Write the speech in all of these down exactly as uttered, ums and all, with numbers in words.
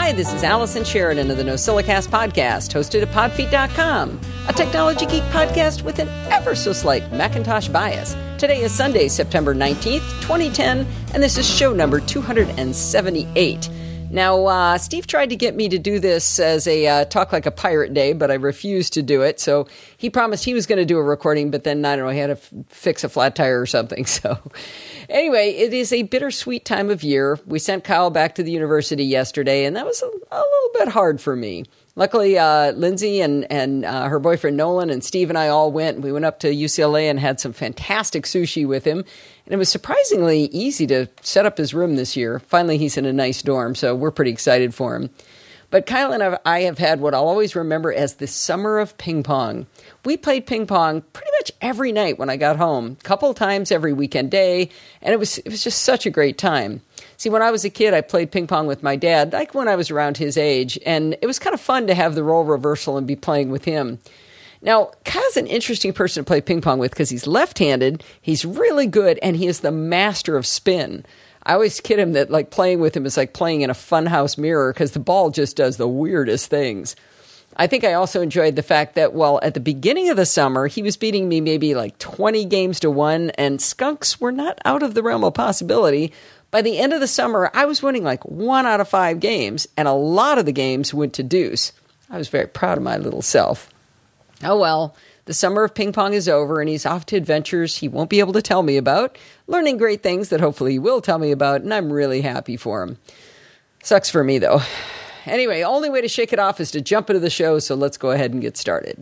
Hi, this is Allison Sheridan of the NosillaCast podcast, hosted at podfeet dot com, a technology geek podcast with an ever-so-slight Macintosh bias. Today is Sunday, September nineteenth, twenty ten, and this is show number two hundred seventy-eight. Now, uh, Steve tried to get me to do this as a uh, Talk Like a Pirate Day, but I refused to do it. So he promised he was going to do a recording, but then, I don't know, he had to f- fix a flat tire or something. So anyway, it is a bittersweet time of year. We sent Kyle back to the university yesterday, and that was a, a little bit hard for me. Luckily, uh, Lindsay and, and uh, her boyfriend Nolan and Steve and I all went. We went up to U C L A and had some fantastic sushi with him. And it was surprisingly easy to set up his room this year. Finally, he's in a nice dorm, so we're pretty excited for him. But Kyle and I have had what I'll always remember as the summer of ping pong. We played ping pong pretty much every night when I got home, a couple times every weekend day, and it was it was just such a great time. See, when I was a kid, I played ping pong with my dad, like when I was around his age, and it was kind of fun to have the role reversal and be playing with him. Now, Kyle's an interesting person to play ping pong with because he's left-handed, he's really good, and he is the master of spin. I always kid him that like playing with him is like playing in a funhouse mirror because the ball just does the weirdest things. I think I also enjoyed the fact that, well, at the beginning of the summer, he was beating me maybe like twenty games to one, and skunks were not out of the realm of possibility. By the end of the summer, I was winning like one out of five games, and a lot of the games went to deuce. I was very proud of my little self. Oh well, the summer of ping pong is over, and he's off to adventures he won't be able to tell me about, learning great things that hopefully he will tell me about, and I'm really happy for him. Sucks for me, though. Anyway, only way to shake it off is to jump into the show, so let's go ahead and get started.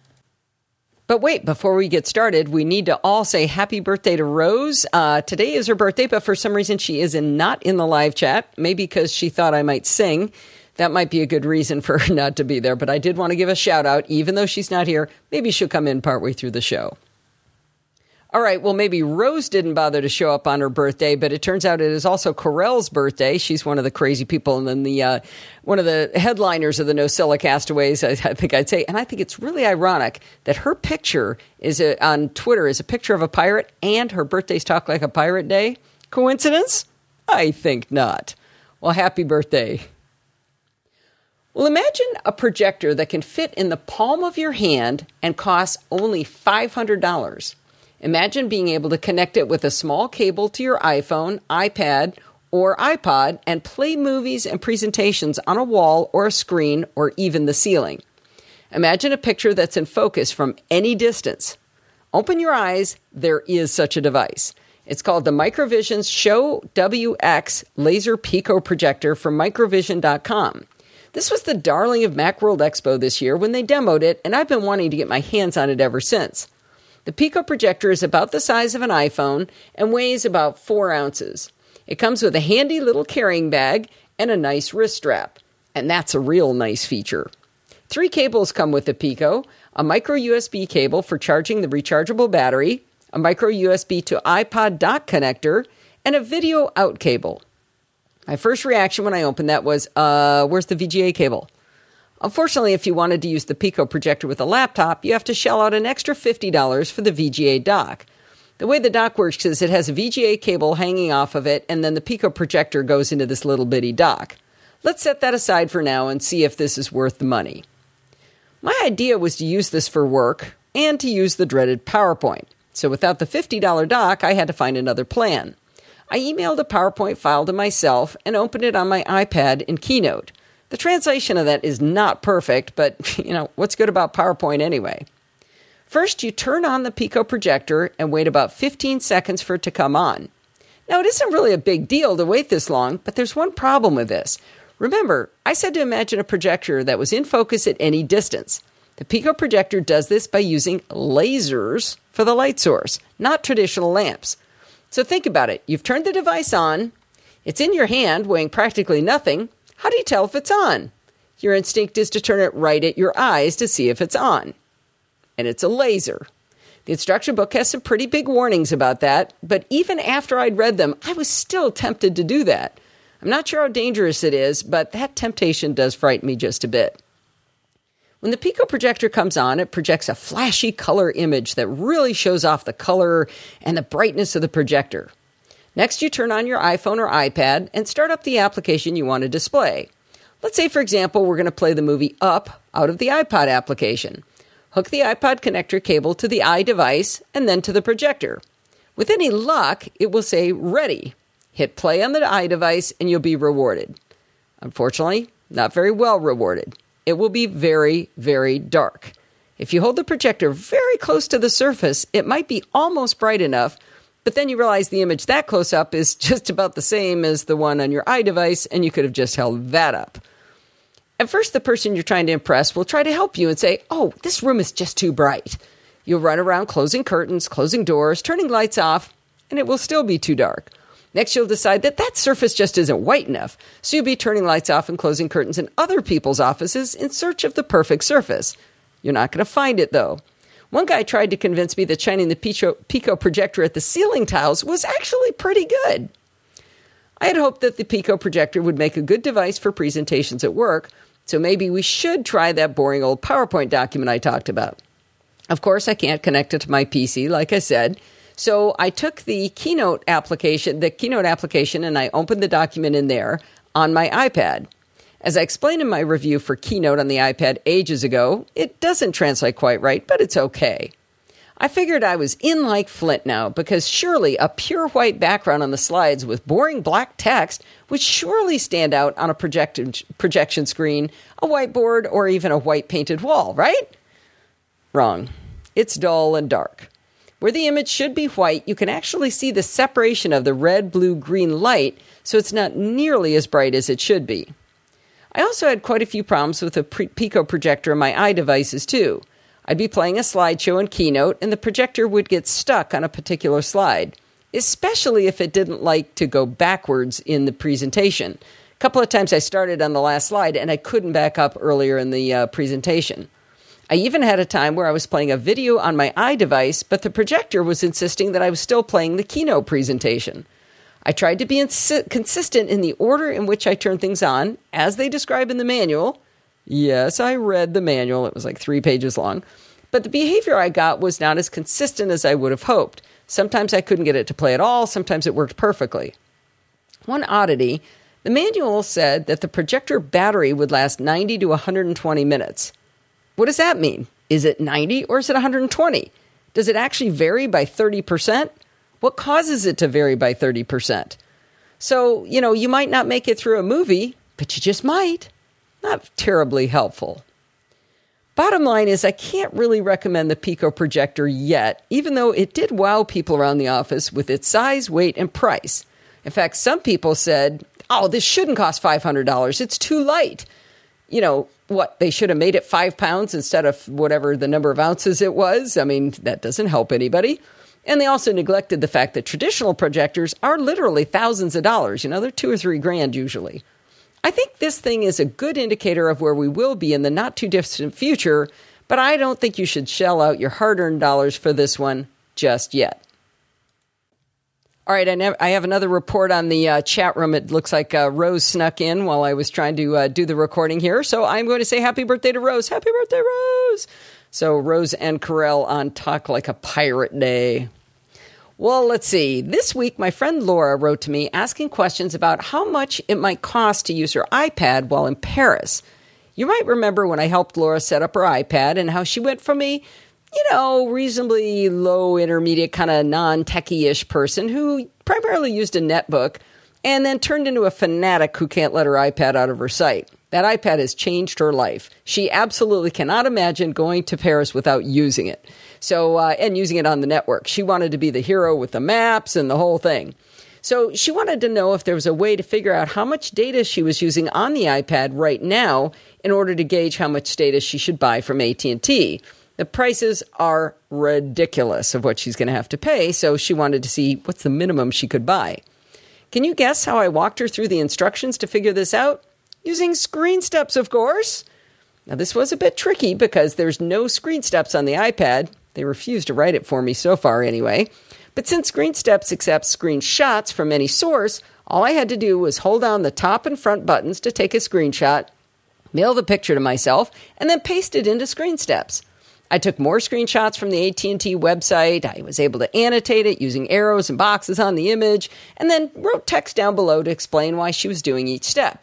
But wait, before we get started, we need to all say happy birthday to Rose. Uh, today is her birthday, but for some reason she is in, not in the live chat, maybe because she thought I might sing. That might be a good reason for her not to be there, but I did want to give a shout out, even though she's not here. Maybe she'll come in partway through the show. All right, well, maybe Rose didn't bother to show up on her birthday, but it turns out it is also Corell's birthday. She's one of the crazy people, and then the uh, one of the headliners of the Nosilla Castaways, I, I think I'd say. And I think it's really ironic that her picture is a, on Twitter is a picture of a pirate, and her birthday's Talk Like a Pirate Day. Coincidence? I think not. Well, happy birthday. Well, imagine a projector that can fit in the palm of your hand and costs only five hundred dollars. Imagine being able to connect it with a small cable to your iPhone, iPad, or iPod and play movies and presentations on a wall or a screen or even the ceiling. Imagine a picture that's in focus from any distance. Open your eyes, there is such a device. It's called the Microvision's Show W X Laser Pico Projector from microvision dot com. This was the darling of Macworld Expo this year when they demoed it, and I've been wanting to get my hands on it ever since. The Pico projector is about the size of an iPhone and weighs about four ounces. It comes with a handy little carrying bag and a nice wrist strap. And that's a real nice feature. Three cables come with the Pico, a micro U S B cable for charging the rechargeable battery, a micro U S B to iPod dock connector, and a video out cable. My first reaction when I opened that was, uh, where's the V G A cable? Unfortunately, if you wanted to use the Pico projector with a laptop, you have to shell out an extra fifty dollars for the V G A dock. The way the dock works is it has a V G A cable hanging off of it, and then the Pico projector goes into this little bitty dock. Let's set that aside for now and see if this is worth the money. My idea was to use this for work and to use the dreaded PowerPoint. So without the fifty dollars dock, I had to find another plan. I emailed a PowerPoint file to myself and opened it on my iPad in Keynote. The translation of that is not perfect, but, you know, what's good about PowerPoint anyway? First, you turn on the Pico projector and wait about fifteen seconds for it to come on. Now, it isn't really a big deal to wait this long, but there's one problem with this. Remember, I said to imagine a projector that was in focus at any distance. The Pico projector does this by using lasers for the light source, not traditional lamps. So think about it. You've turned the device on. It's in your hand, weighing practically nothing. How do you tell if it's on? Your instinct is to turn it right at your eyes to see if it's on. And it's a laser. The instruction book has some pretty big warnings about that, but even after I'd read them, I was still tempted to do that. I'm not sure how dangerous it is, but that temptation does frighten me just a bit. When the Pico projector comes on, it projects a flashy color image that really shows off the color and the brightness of the projector. Next, you turn on your iPhone or iPad and start up the application you want to display. Let's say, for example, we're going to play the movie Up out of the iPod application. Hook the iPod connector cable to the iDevice and then to the projector. With any luck, it will say ready. Hit play on the iDevice and you'll be rewarded. Unfortunately, not very well rewarded. It will be very, very dark. If you hold the projector very close to the surface, it might be almost bright enough, but then you realize the image that close up is just about the same as the one on your iDevice, and you could have just held that up. At first, the person you're trying to impress will try to help you and say, oh, this room is just too bright. You'll run around closing curtains, closing doors, turning lights off, and it will still be too dark. Next, you'll decide that that surface just isn't white enough, so you'll be turning lights off and closing curtains in other people's offices in search of the perfect surface. You're not going to find it, though. One guy tried to convince me that shining the Pico, Pico projector at the ceiling tiles was actually pretty good. I had hoped that the Pico projector would make a good device for presentations at work, so maybe we should try that boring old PowerPoint document I talked about. Of course, I can't connect it to my P C, like I said, so I took the Keynote application, the Keynote application, and I opened the document in there on my iPad. As I explained in my review for Keynote on the iPad ages ago, it doesn't translate quite right, but it's okay. I figured I was in like Flint now, because surely a pure white background on the slides with boring black text would surely stand out on a projected projection screen, a whiteboard, or even a white painted wall, right? Wrong. It's dull and dark. Where the image should be white, you can actually see the separation of the red, blue, green light, so it's not nearly as bright as it should be. I also had quite a few problems with the Pico projector on my iDevices, too. I'd be playing a slideshow in Keynote, and the projector would get stuck on a particular slide, especially if it didn't like to go backwards in the presentation. A couple of times I started on the last slide, and I couldn't back up earlier in the uh, presentation. I even had a time where I was playing a video on my iDevice, but the projector was insisting that I was still playing the Keynote presentation. I tried to be insi- consistent in the order in which I turn things on, as they describe in the manual. Yes, I read the manual. It was like three pages long. But the behavior I got was not as consistent as I would have hoped. Sometimes I couldn't get it to play at all. Sometimes it worked perfectly. One oddity, the manual said that the projector battery would last ninety to one hundred twenty minutes. What does that mean? Is it ninety or is it one hundred twenty? Does it actually vary by thirty percent? What causes it to vary by thirty percent? So, you know, you might not make it through a movie, but you just might. Not terribly helpful. Bottom line is I can't really recommend the Pico projector yet, even though it did wow people around the office with its size, weight, and price. In fact, some people said, oh, this shouldn't cost five hundred dollars. It's too light. You know, what, they should have made it five pounds instead of whatever the number of ounces it was? I mean, that doesn't help anybody. And they also neglected the fact that traditional projectors are literally thousands of dollars. You know, they're two or three grand usually. I think this thing is a good indicator of where we will be in the not-too-distant future, but I don't think you should shell out your hard-earned dollars for this one just yet. All right, I, nev- I have another report on the uh, chat room. It looks like uh, Rose snuck in while I was trying to uh, do the recording here, so I'm going to say happy birthday to Rose. Happy birthday, Rose! So Rose and Carell on Talk Like a Pirate Day. Well, let's see. This week, my friend Laura wrote to me asking questions about how much it might cost to use her iPad while in Paris. You might remember when I helped Laura set up her iPad and how she went from a, you know, reasonably low, intermediate, kind of non-techie-ish person who primarily used a netbook and then turned into a fanatic who can't let her iPad out of her sight. That iPad has changed her life. She absolutely cannot imagine going to Paris without using it. So, uh, and using it on the network. She wanted to be the hero with the maps and the whole thing. So she wanted to know if there was a way to figure out how much data she was using on the iPad right now in order to gauge how much data she should buy from A T and T. The prices are ridiculous of what she's going to have to pay, so she wanted to see what's the minimum she could buy. Can you guess how I walked her through the instructions to figure this out? Using screen steps, of course. Now, this was a bit tricky because there's no screen steps on the iPad. They refused to write it for me so far anyway. But since Screen Steps accepts screenshots from any source, all I had to do was hold down the top and front buttons to take a screenshot, mail the picture to myself, and then paste it into Screen Steps. I took more screenshots from the A T and T website. I was able to annotate it using arrows and boxes on the image, and then wrote text down below to explain why she was doing each step.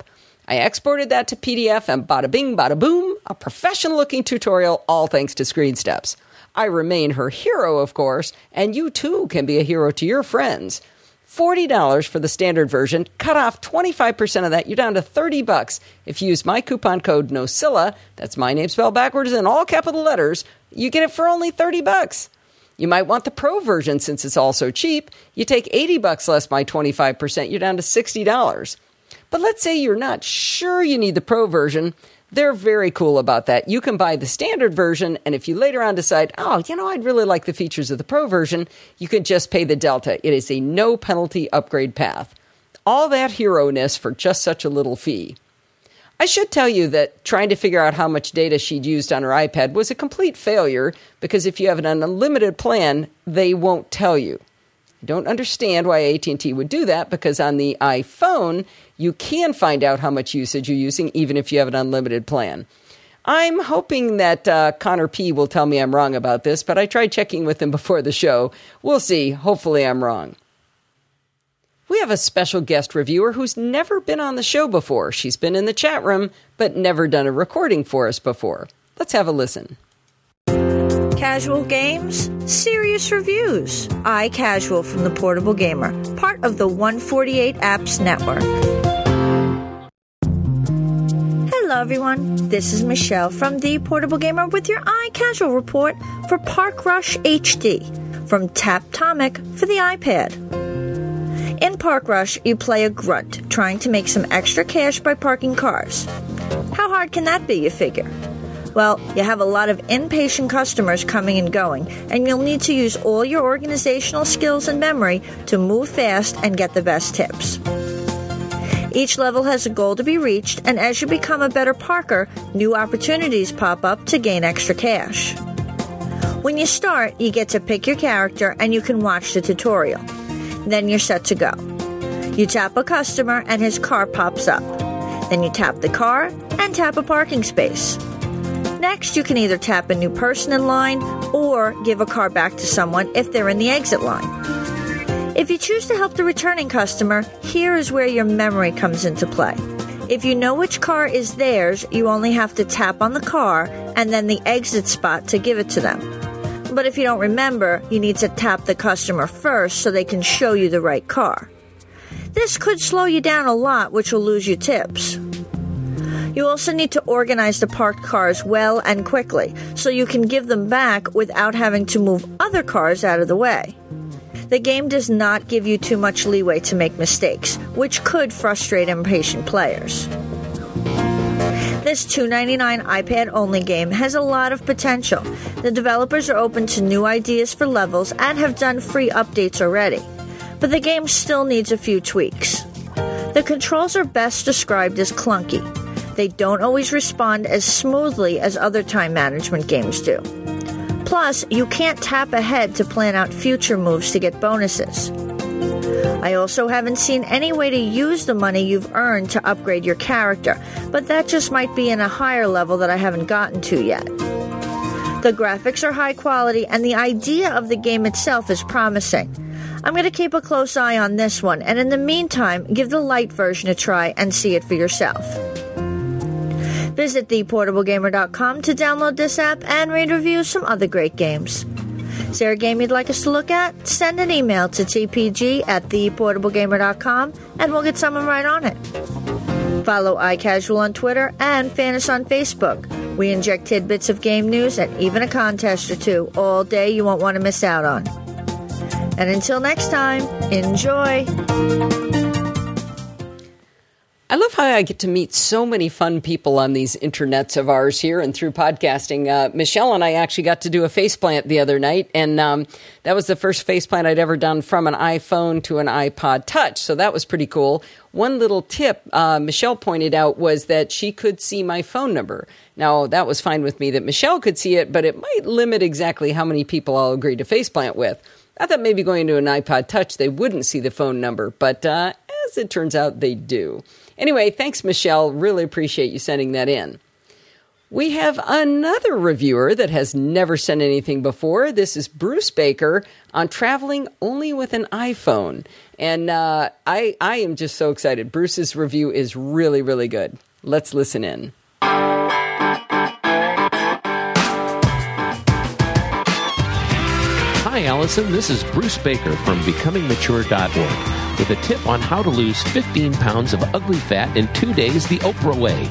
I exported that to P D F and bada bing, bada boom, a professional-looking tutorial, all thanks to ScreenSteps. I remain her hero, of course, and you too can be a hero to your friends. forty dollars for the standard version, cut off twenty-five percent of that, you're down to thirty bucks. If you use my coupon code NOCILLA, that's my name spelled backwards in all capital letters, you get it for only thirty bucks. You might want the Pro version since it's also cheap. You take eighty bucks less my twenty-five percent, you're down to sixty dollars. But let's say you're not sure you need the Pro version. They're very cool about that. You can buy the standard version, and if you later on decide, oh, you know, I'd really like the features of the Pro version, you can just pay the delta. It is a no-penalty upgrade path. All that hero-ness for just such a little fee. I should tell you that trying to figure out how much data she'd used on her iPad was a complete failure, because if you have an unlimited plan, they won't tell you. I don't understand why A T and T would do that, because on the iPhone, you can find out how much usage you're using, even if you have an unlimited plan. I'm hoping that uh, Connor P. will tell me I'm wrong about this, but I tried checking with him before the show. We'll see. Hopefully I'm wrong. We have a special guest reviewer who's never been on the show before. She's been in the chat room, but never done a recording for us before. Let's have a listen. Casual games, serious reviews. iCasual from the Portable Gamer, part of the one forty-eight Apps Network. Hello everyone, this is Michelle from the Portable Gamer with your iCasual report for Park Rush H D from Taptomic for the iPad. In Park Rush, you play a grunt trying to make some extra cash by parking cars. How hard can that be, you figure? Well, you have a lot of impatient customers coming and going, and you'll need to use all your organizational skills and memory to move fast and get the best tips. Each level has a goal to be reached, and as you become a better parker, new opportunities pop up to gain extra cash. When you start, you get to pick your character and you can watch the tutorial. Then you're set to go. You tap a customer and his car pops up. Then you tap the car and tap a parking space. Next, you can either tap a new person in line or give a car back to someone if they're in the exit line. If you choose to help the returning customer, here is where your memory comes into play. If you know which car is theirs, you only have to tap on the car and then the exit spot to give it to them. But if you don't remember, you need to tap the customer first so they can show you the right car. This could slow you down a lot, which will lose you tips. You also need to organize the parked cars well and quickly, so you can give them back without having to move other cars out of the way. The game does not give you too much leeway to make mistakes, which could frustrate impatient players. This two ninety-nine iPad-only game has a lot of potential. The developers are open to new ideas for levels and have done free updates already, but the game still needs a few tweaks. The controls are best described as clunky. They don't always respond as smoothly as other time management games do. Plus, you can't tap ahead to plan out future moves to get bonuses. I also haven't seen any way to use the money you've earned to upgrade your character, but that just might be in a higher level that I haven't gotten to yet. The graphics are high quality, and the idea of the game itself is promising. I'm going to keep a close eye on this one, and in the meantime, give the light version a try and see it for yourself. Visit the portable gamer dot com to download this app and read reviews from other great games. Is there a game you'd like us to look at? Send an email to t p g at the portable gamer dot com and we'll get someone right on it. Follow iCasual on Twitter and fan us on Facebook. We inject tidbits of game news and even a contest or two all day you won't want to miss out on. And until next time, enjoy! I love how I get to meet so many fun people on these internets of ours here and through podcasting. Uh, Michelle and I actually got to do a faceplant the other night, and um, that was the first faceplant I'd ever done from an iPhone to an iPod Touch, so that was pretty cool. One little tip uh, Michelle pointed out was that she could see my phone number. Now, that was fine with me that Michelle could see it, but it might limit exactly how many people I'll agree to faceplant with. I thought maybe going to an iPod Touch, they wouldn't see the phone number, but uh, as it turns out, they do. Anyway, thanks, Michelle. Really appreciate you sending that in. We have another reviewer that has never sent anything before. This is Bruce Baker on traveling only with an iPhone. And uh, I, I am just so excited. Bruce's review is really, really good. Let's listen in. Hi, Allison. This is Bruce Baker from becoming mature dot org with a tip on how to lose fifteen pounds of ugly fat in two days the Oprah way.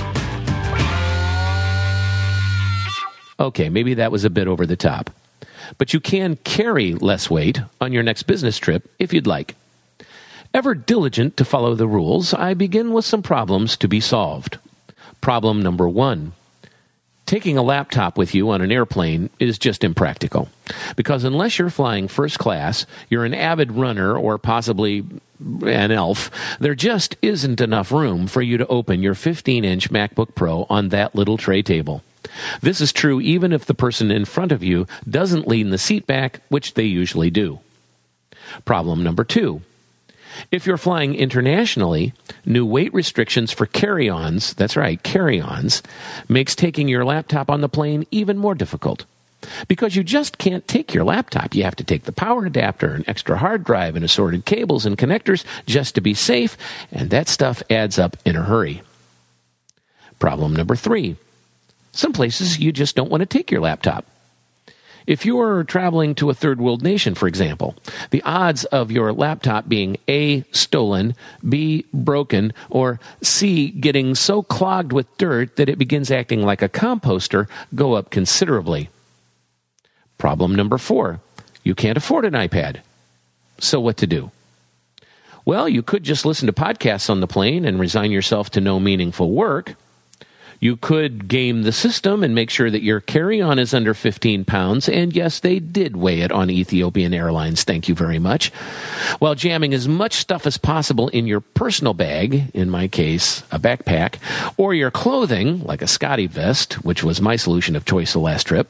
Okay, maybe that was a bit over the top. But you can carry less weight on your next business trip if you'd like. Ever diligent to follow the rules, I begin with some problems to be solved. Problem number one. Taking a laptop with you on an airplane is just impractical. Because unless you're flying first class, you're an avid runner or possibly an elf, there just isn't enough room for you to open your fifteen-inch MacBook Pro on that little tray table. This is true even if the person in front of you doesn't lean the seat back, which they usually do. Problem number two. If you're flying internationally, new weight restrictions for carry-ons, that's right, carry-ons, makes taking your laptop on the plane even more difficult. Because you just can't take your laptop. You have to take the power adapter, an extra hard drive, and assorted cables and connectors just to be safe, and that stuff adds up in a hurry. Problem number three. Some places you just don't want to take your laptop. If you're traveling to a third world nation, for example, the odds of your laptop being A, stolen, B, broken, or C, getting so clogged with dirt that it begins acting like a composter go up considerably. Problem number four. You can't afford an iPad. So what to do? Well, you could just listen to podcasts on the plane and resign yourself to no meaningful work. You could game the system and make sure that your carry-on is under fifteen pounds, and yes, they did weigh it on Ethiopian Airlines, thank you very much, while jamming as much stuff as possible in your personal bag, in my case, a backpack, or your clothing, like a Scotty vest, which was my solution of choice the last trip.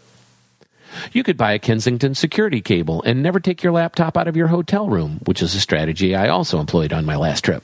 You could buy a Kensington security cable and never take your laptop out of your hotel room, which is a strategy I also employed on my last trip.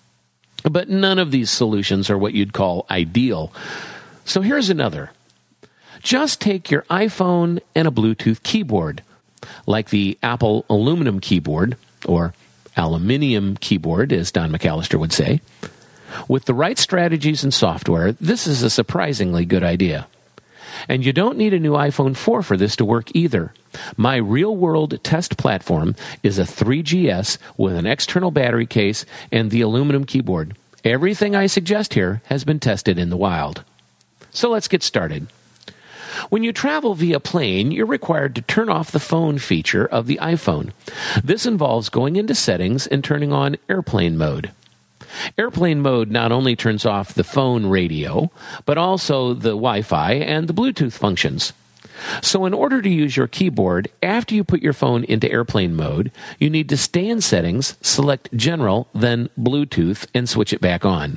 But none of these solutions are what you'd call ideal. So here's another. Just take your iPhone and a Bluetooth keyboard, like the Apple aluminum keyboard, or aluminium keyboard, as Don McAllister would say. With the right strategies and software, this is a surprisingly good idea. And you don't need a new iPhone four for this to work either. My real-world test platform is a three G S with an external battery case and the aluminum keyboard. Everything I suggest here has been tested in the wild. So let's get started. When you travel via plane, you're required to turn off the phone feature of the iPhone. This involves going into settings and turning on airplane mode. Airplane mode not only turns off the phone radio, but also the Wi-Fi and the Bluetooth functions. So in order to use your keyboard, after you put your phone into airplane mode, you need to stay in settings, select General, then Bluetooth, and switch it back on.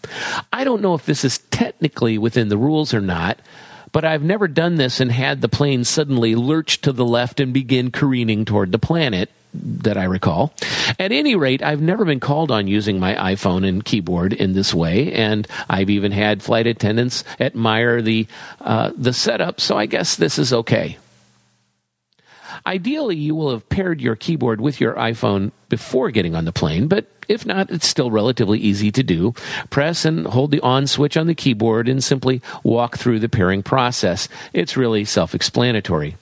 I don't know if this is technically within the rules or not, but I've never done this and had the plane suddenly lurch to the left and begin careening toward the planet, that I recall. At any rate, I've never been called on using my iPhone and keyboard in this way, and I've even had flight attendants admire the uh, the setup, so I guess this is okay. Ideally, you will have paired your keyboard with your iPhone before getting on the plane, but if not, it's still relatively easy to do. Press and hold the on switch on the keyboard and simply walk through the pairing process. It's really self-explanatory.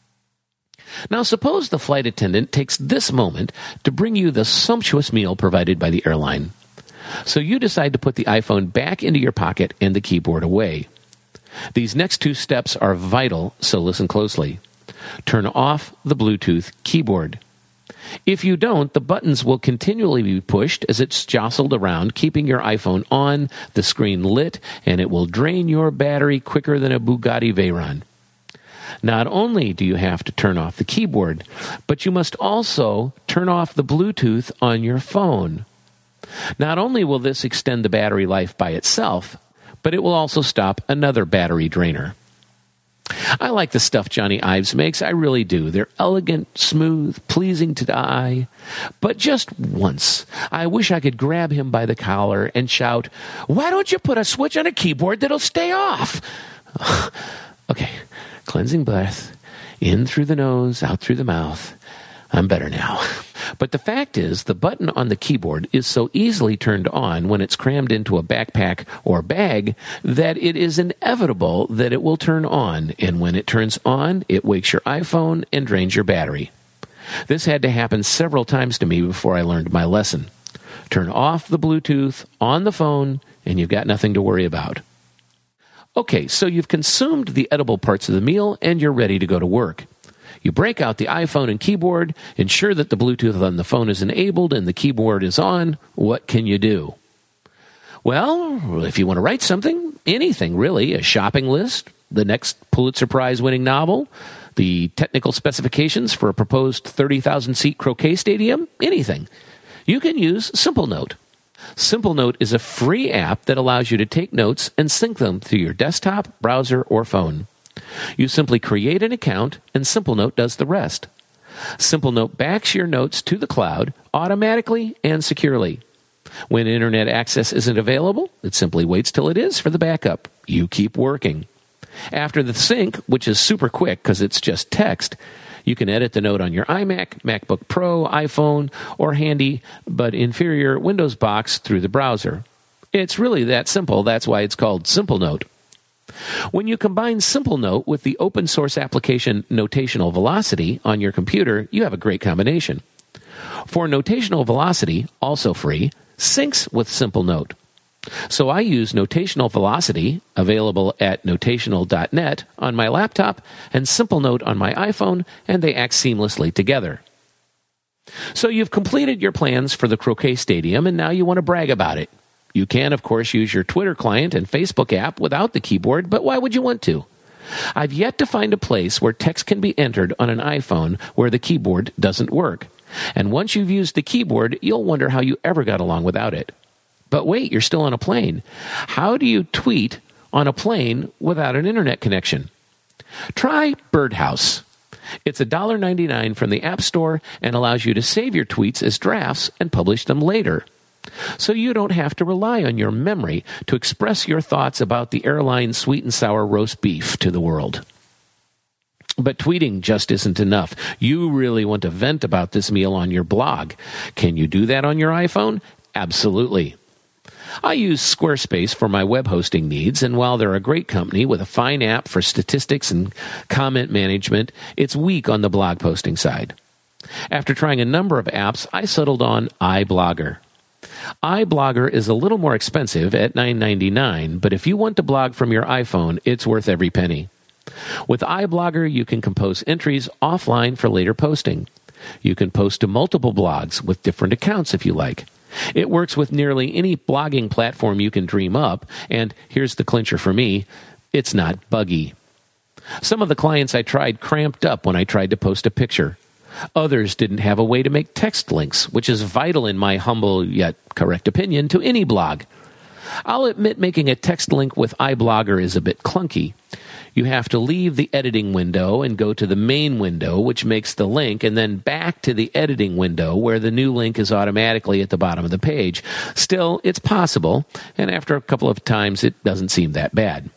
Now, suppose the flight attendant takes this moment to bring you the sumptuous meal provided by the airline. So you decide to put the iPhone back into your pocket and the keyboard away. These next two steps are vital, so listen closely. Turn off the Bluetooth keyboard. If you don't, the buttons will continually be pushed as it's jostled around, keeping your iPhone on, the screen lit, and it will drain your battery quicker than a Bugatti Veyron. Not only do you have to turn off the keyboard, but you must also turn off the Bluetooth on your phone. Not only will this extend the battery life by itself, but it will also stop another battery drainer. I like the stuff Johnny Ives makes. I really do. They're elegant, smooth, pleasing to the eye. But just once, I wish I could grab him by the collar and shout, "Why don't you put a switch on a keyboard that'll stay off?" Okay, cleansing breath, in through the nose, out through the mouth. I'm better now. But the fact is, the button on the keyboard is so easily turned on when it's crammed into a backpack or bag that it is inevitable that it will turn on, and when it turns on, it wakes your iPhone and drains your battery. This had to happen several times to me before I learned my lesson. Turn off the Bluetooth on the phone, and you've got nothing to worry about. Okay, so you've consumed the edible parts of the meal, and you're ready to go to work. You break out the iPhone and keyboard, ensure that the Bluetooth on the phone is enabled and the keyboard is on. What can you do? Well, if you want to write something, anything really, a shopping list, the next Pulitzer Prize-winning novel, the technical specifications for a proposed thirty thousand seat croquet stadium, anything, you can use Simple Note. Simple Note is a free app that allows you to take notes and sync them through your desktop, browser, or phone. You simply create an account, and Simple Note does the rest. Simple Note backs your notes to the cloud automatically and securely. When internet access isn't available, it simply waits till it is for the backup. You keep working. After the sync, which is super quick because it's just text, you can edit the note on your iMac, MacBook Pro, iPhone, or handy but inferior Windows box through the browser. It's really that simple. That's why it's called Simple Note. When you combine Simple Note with the open source application Notational Velocity on your computer, you have a great combination. For Notational Velocity, also free, syncs with Simple Note. So I use Notational Velocity, available at notational dot net, on my laptop, and Simple Note on my iPhone, and they act seamlessly together. So you've completed your plans for the croquet stadium, and now you want to brag about it. You can, of course, use your Twitter client and Facebook app without the keyboard, but why would you want to? I've yet to find a place where text can be entered on an iPhone where the keyboard doesn't work. And once you've used the keyboard, you'll wonder how you ever got along without it. But wait, you're still on a plane. How do you tweet on a plane without an internet connection? Try Birdhouse. It's one dollar and ninety-nine cents from the App Store and allows you to save your tweets as drafts and publish them later. So you don't have to rely on your memory to express your thoughts about the airline sweet and sour roast beef to the world. But tweeting just isn't enough. You really want to vent about this meal on your blog. Can you do that on your iPhone? Absolutely. I use Squarespace for my web hosting needs, and while they're a great company with a fine app for statistics and comment management, it's weak on the blog posting side. After trying a number of apps, I settled on iBlogger. iBlogger is a little more expensive at nine dollars and ninety-nine cents, but if you want to blog from your iPhone, it's worth every penny. With iBlogger, you can compose entries offline for later posting. You can post to multiple blogs with different accounts if you like. It works with nearly any blogging platform you can dream up, and here's the clincher for me, it's not buggy. Some of the clients I tried cramped up when I tried to post a picture. Others didn't have a way to make text links, which is vital in my humble yet correct opinion to any blog. I'll admit making a text link with iBlogger is a bit clunky. You have to leave the editing window and go to the main window, which makes the link, and then back to the editing window where the new link is automatically at the bottom of the page. Still, it's possible, and after a couple of times, it doesn't seem that bad.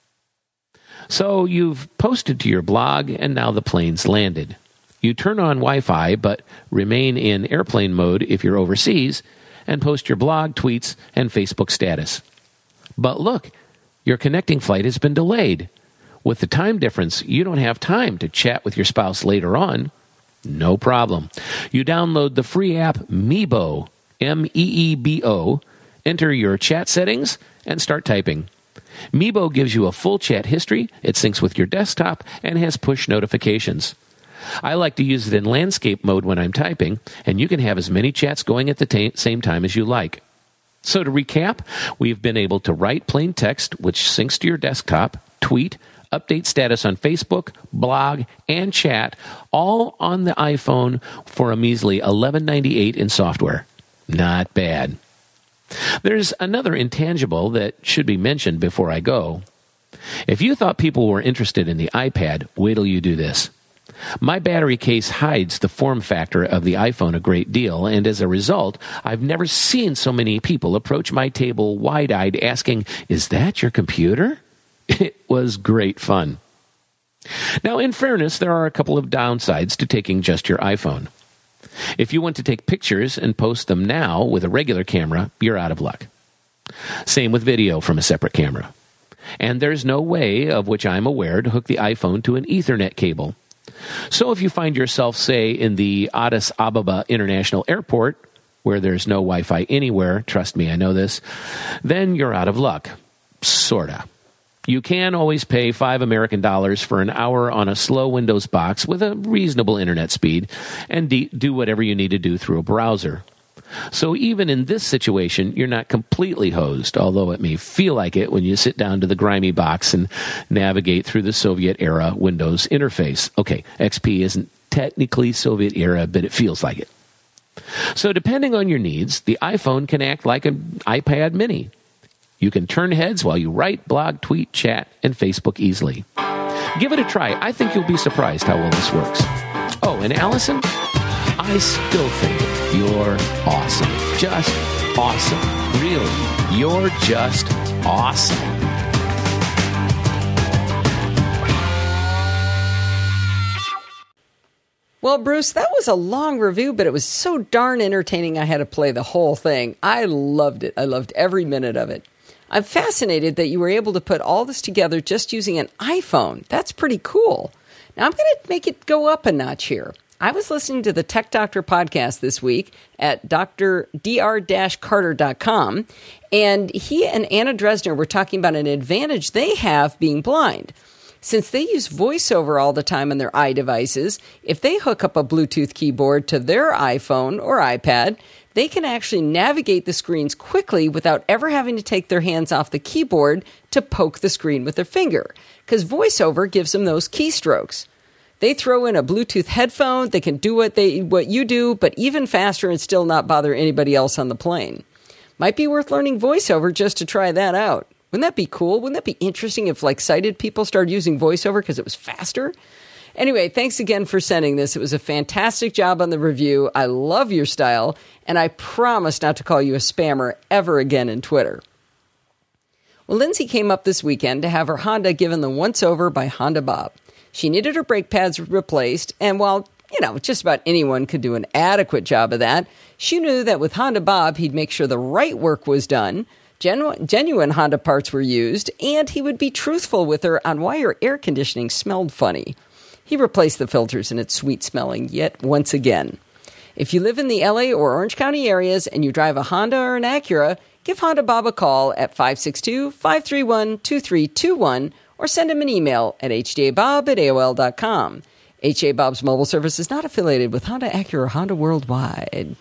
So you've posted to your blog, and now the plane's landed. You turn on Wi-Fi, but remain in airplane mode if you're overseas, and post your blog, tweets, and Facebook status. But look, your connecting flight has been delayed. With the time difference, you don't have time to chat with your spouse later on. No problem. You download the free app Meebo, M E E B O, enter your chat settings, and start typing. Meebo gives you a full chat history, it syncs with your desktop, and has push notifications. I like to use it in landscape mode when I'm typing, and you can have as many chats going at the ta- same time as you like. So to recap, we've been able to write plain text, which syncs to your desktop, tweet, update status on Facebook, blog, and chat, all on the iPhone for a measly eleven ninety-eight in software. Not bad. There's another intangible that should be mentioned before I go. If you thought people were interested in the iPad, wait till you do this. My battery case hides the form factor of the iPhone a great deal, and as a result, I've never seen so many people approach my table wide-eyed asking, "Is that your computer?" It was great fun. Now, in fairness, there are a couple of downsides to taking just your iPhone. If you want to take pictures and post them now with a regular camera, you're out of luck. Same with video from a separate camera. And there's no way, of which I'm aware, to hook the iPhone to an Ethernet cable. So if you find yourself, say, in the Addis Ababa International Airport, where there's no Wi-Fi anywhere, trust me, I know this, then you're out of luck. Sorta. You can always pay five American dollars for an hour on a slow Windows box with a reasonable internet speed and de- do whatever you need to do through a browser. So even in this situation, you're not completely hosed, although it may feel like it when you sit down to the grimy box and navigate through the Soviet-era Windows interface. Okay, X P isn't technically Soviet-era, but it feels like it. So depending on your needs, the iPhone can act like an iPad mini. You can turn heads while you write, blog, tweet, chat, and Facebook easily. Give it a try. I think you'll be surprised how well this works. Oh, and Allison, I still think you're awesome. Just awesome. Really, you're just awesome. Well, Bruce, that was a long review, but it was so darn entertaining I had to play the whole thing. I loved it. I loved every minute of it. I'm fascinated that you were able to put all this together just using an iPhone. That's pretty cool. Now, I'm going to make it go up a notch here. I was listening to the Tech Doctor podcast this week at d r dash carter dot com, and he and Anna Dresner were talking about an advantage they have being blind. Since they use VoiceOver all the time on their iDevices, if they hook up a Bluetooth keyboard to their iPhone or iPad, they can actually navigate the screens quickly without ever having to take their hands off the keyboard to poke the screen with their finger, because VoiceOver gives them those keystrokes. They throw in a Bluetooth headphone, they can do what they what you do, but even faster and still not bother anybody else on the plane. Might be worth learning VoiceOver just to try that out. Wouldn't that be cool? Wouldn't that be interesting if, like, sighted people started using VoiceOver because it was faster? Anyway, thanks again for sending this. It was a fantastic job on the review. I love your style, and I promise not to call you a spammer ever again in Twitter. Well, Lindsay came up this weekend to have her Honda given the once-over by Honda Bob. She needed her brake pads replaced, and while, you know, just about anyone could do an adequate job of that, she knew that with Honda Bob, he'd make sure the right work was done, genu- genuine Honda parts were used, and he would be truthful with her on why her air conditioning smelled funny. He replaced the filters, and it's sweet-smelling yet once again. If you live in the L A or Orange County areas and you drive a Honda or an Acura, give Honda Bob a call at five six two, five three one, two three two one or send him an email at h d a bob at a o l dot com. H A Bob's mobile service is not affiliated with Honda, Acura, or Honda Worldwide.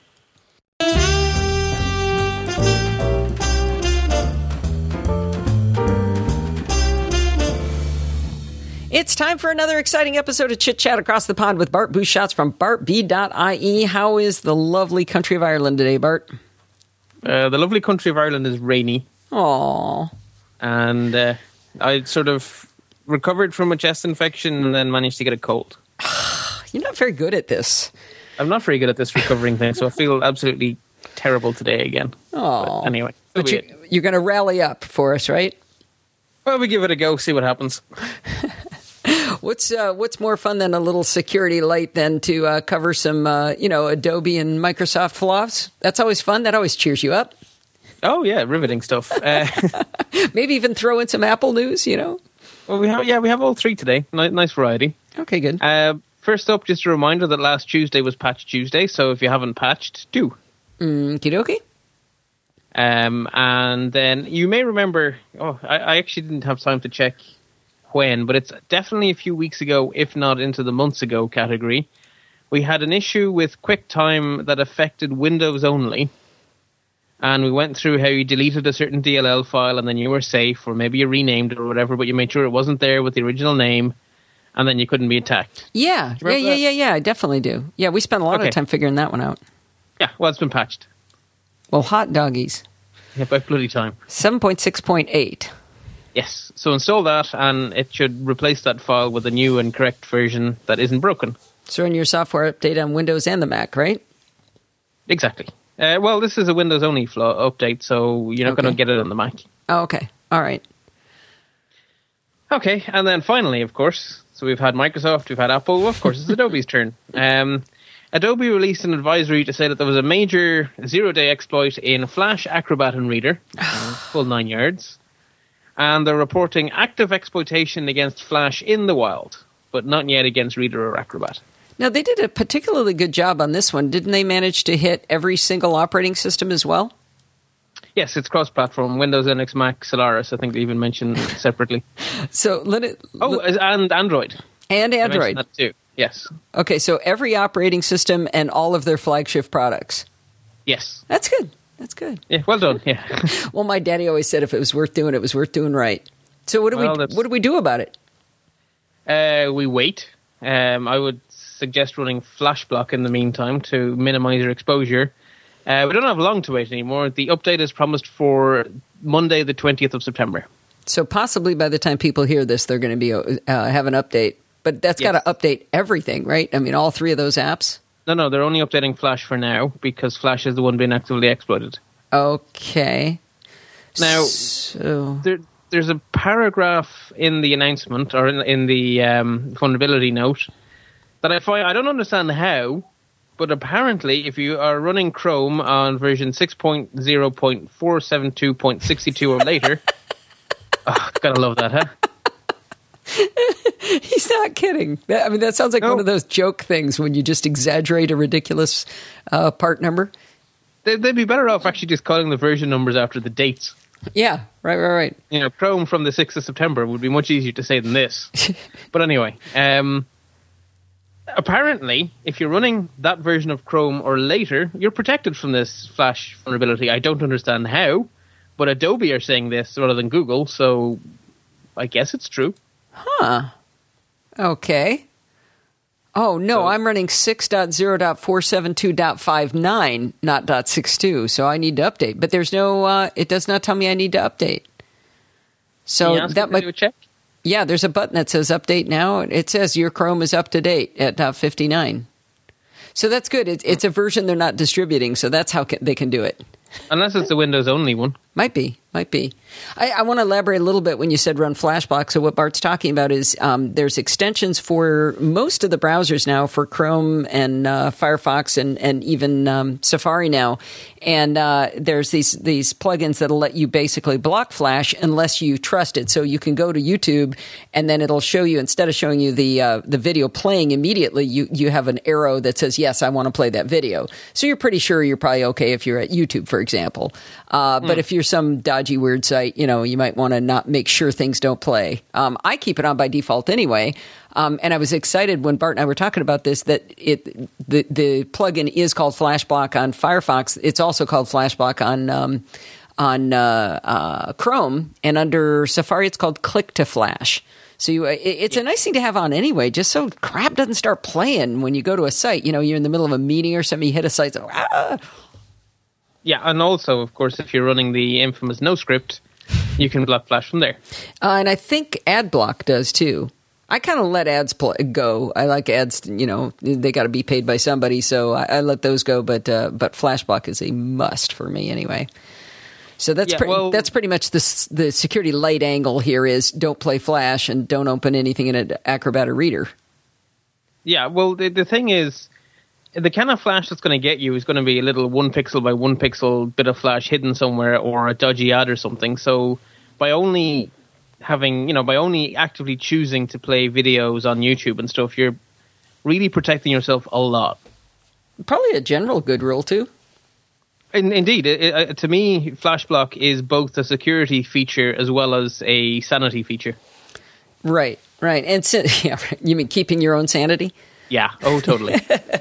It's time for another exciting episode of Chit Chat Across the Pond with Bart Busschots from bart b dot i e. How is the lovely country of Ireland today, Bart? Uh, the lovely country of Ireland is rainy. Aww. And uh, I sort of recovered from a chest infection and then managed to get a cold. You're not very good at this. I'm not very good at this recovering thing, so I feel absolutely terrible today again. Aww. But anyway. But you, you're going to rally up for us, right? Well, we give it a go, see what happens. What's uh, what's more fun than a little security light than to uh, cover some, uh, you know, Adobe and Microsoft flaws? That's always fun. That always cheers you up. Oh, yeah, riveting stuff. Uh, Maybe even throw in some Apple news, you know? Well, we have, yeah, we have all three today. Nice, nice variety. Okay, good. Uh, first up, just a reminder that last Tuesday was Patch Tuesday, so if you haven't patched, do. Okie dokie. Um, and then you may remember, oh, I, I actually didn't have time to check when, but it's definitely a few weeks ago, if not into the months ago category. We had an issue with QuickTime that affected Windows only. And we went through how you deleted a certain D L L file and then you were safe, or maybe you renamed it or whatever, but you made sure it wasn't there with the original name, and then you couldn't be attacked. Yeah, yeah, yeah, yeah, yeah, I definitely do. Yeah, we spent a lot okay. of time figuring that one out. Yeah, well, it's been patched. Well, hot doggies. Yeah, by bloody time. seven point six point eight. Yes. So install that, and it should replace that file with a new and correct version that isn't broken. So run your software update on Windows and the Mac, right? Exactly. Uh, well, this is a Windows-only flaw update, so you're not Okay. going to get it on the Mac. Oh, okay. All right. Okay, and then finally, of course, so we've had Microsoft, we've had Apple, of course, it's Adobe's turn. Um, Adobe released an advisory to say that there was a major zero-day exploit in Flash, Acrobat, and Reader, uh, full nine yards, and they're reporting active exploitation against Flash in the wild, but not yet against Reader or Acrobat. Now, they did a particularly good job on this one. Didn't they manage to hit every single operating system as well? Yes, it's cross-platform, Windows, Linux, Mac, Solaris, I think they even mentioned separately. So let it. Oh, let, and Android. and I mentioned Android. that too. Yes. Okay, so every operating system and all of their flagship products. Yes. That's good. That's good. Yeah, well done. Yeah. Well, my daddy always said if it was worth doing, it was worth doing right. So what do Well, we that's- what do we do about it? Uh, we wait. Um, I would suggest running FlashBlock in the meantime to minimize your exposure. Uh, we don't have long to wait anymore. The update is promised for Monday, the twentieth of September. So possibly by the time people hear this, they're going to be uh, have an update. But that's Yes. got to update everything, right? I mean, all three of those apps. No, no, they're only updating Flash for now because Flash is the one being actively exploited. Okay. Now, so there, there's a paragraph in the announcement or in, in the um, vulnerability note that I find I don't understand how, but apparently, if you are running Chrome on version six point oh point four seven two point sixty-two or later, oh, gotta love that, huh? he's not kidding. That- I mean, that sounds like No. one of those joke things when you just exaggerate a ridiculous uh, part number. They, they'd be better off actually just calling the version numbers after the dates. Yeah, right, right, right. You know, Chrome from the sixth of September would be much easier to say than this. But anyway, um, apparently, if you're running that version of Chrome or later, you're protected from this Flash vulnerability. I don't understand how, but Adobe are saying this rather than Google, so I guess it's true. Huh. Okay. Oh, no, So- I'm running six point oh point four seven two point five nine, not .62, so I need to update. But there's no, uh, it does not tell me I need to update. So Can you ask that them to might, do a check? yeah, there's a button that says update now. It says your Chrome is up to date at dot fifty-nine. So that's good. It's, it's a version they're not distributing, so that's how ca- they can do it. Unless it's the Windows only one. Might be, might be. I, I want to elaborate a little bit when you said run FlashBlock. So what Bart's talking about is um, there's extensions for most of the browsers now for Chrome and uh, Firefox and and even um, Safari now, and uh, there's these these plugins that'll let you basically block Flash unless you trust it. So you can go to YouTube and then it'll show you, instead of showing you the uh, the video playing immediately, you you have an arrow that says yes, I want to play that video. So you're pretty sure you're probably okay if you're at YouTube, for example. Uh, But if you're some dodgy weird site, you know, you might want to not make sure things don't play. Um, I keep it on by default anyway. Um, and I was excited when Bart and I were talking about this that it the the plugin is called FlashBlock on Firefox. It's also called FlashBlock on um, on uh, uh, Chrome, and under Safari it's called Click to Flash. So you, it, it's a nice thing to have on anyway, just so crap doesn't start playing when you go to a site. You know, you're in the middle of a meeting or something, you hit a site, so, ah. Yeah, and also, of course, if you're running the infamous NoScript, you can block Flash from there. Uh, and I think AdBlock does too. I kind of let ads pl- go. I like ads, you know, they got to be paid by somebody, so I, I let those go. But uh, but FlashBlock is a must for me anyway. So that's Yeah, pretty. well- That's pretty much the s- the security light angle here is don't play Flash and don't open anything in an Acrobat or Reader. Yeah, well, the, the thing is, the kind of Flash that's going to get you is going to be a little one pixel by one pixel bit of Flash hidden somewhere or a dodgy ad or something. So by only having, you know, by only actively choosing to play videos on YouTube and stuff, you're really protecting yourself a lot. Probably a general good rule too. In, indeed, it, it, to me, FlashBlock is both a security feature as well as a sanity feature. Right, right, and so, yeah, you mean keeping your own sanity? Yeah, oh, totally.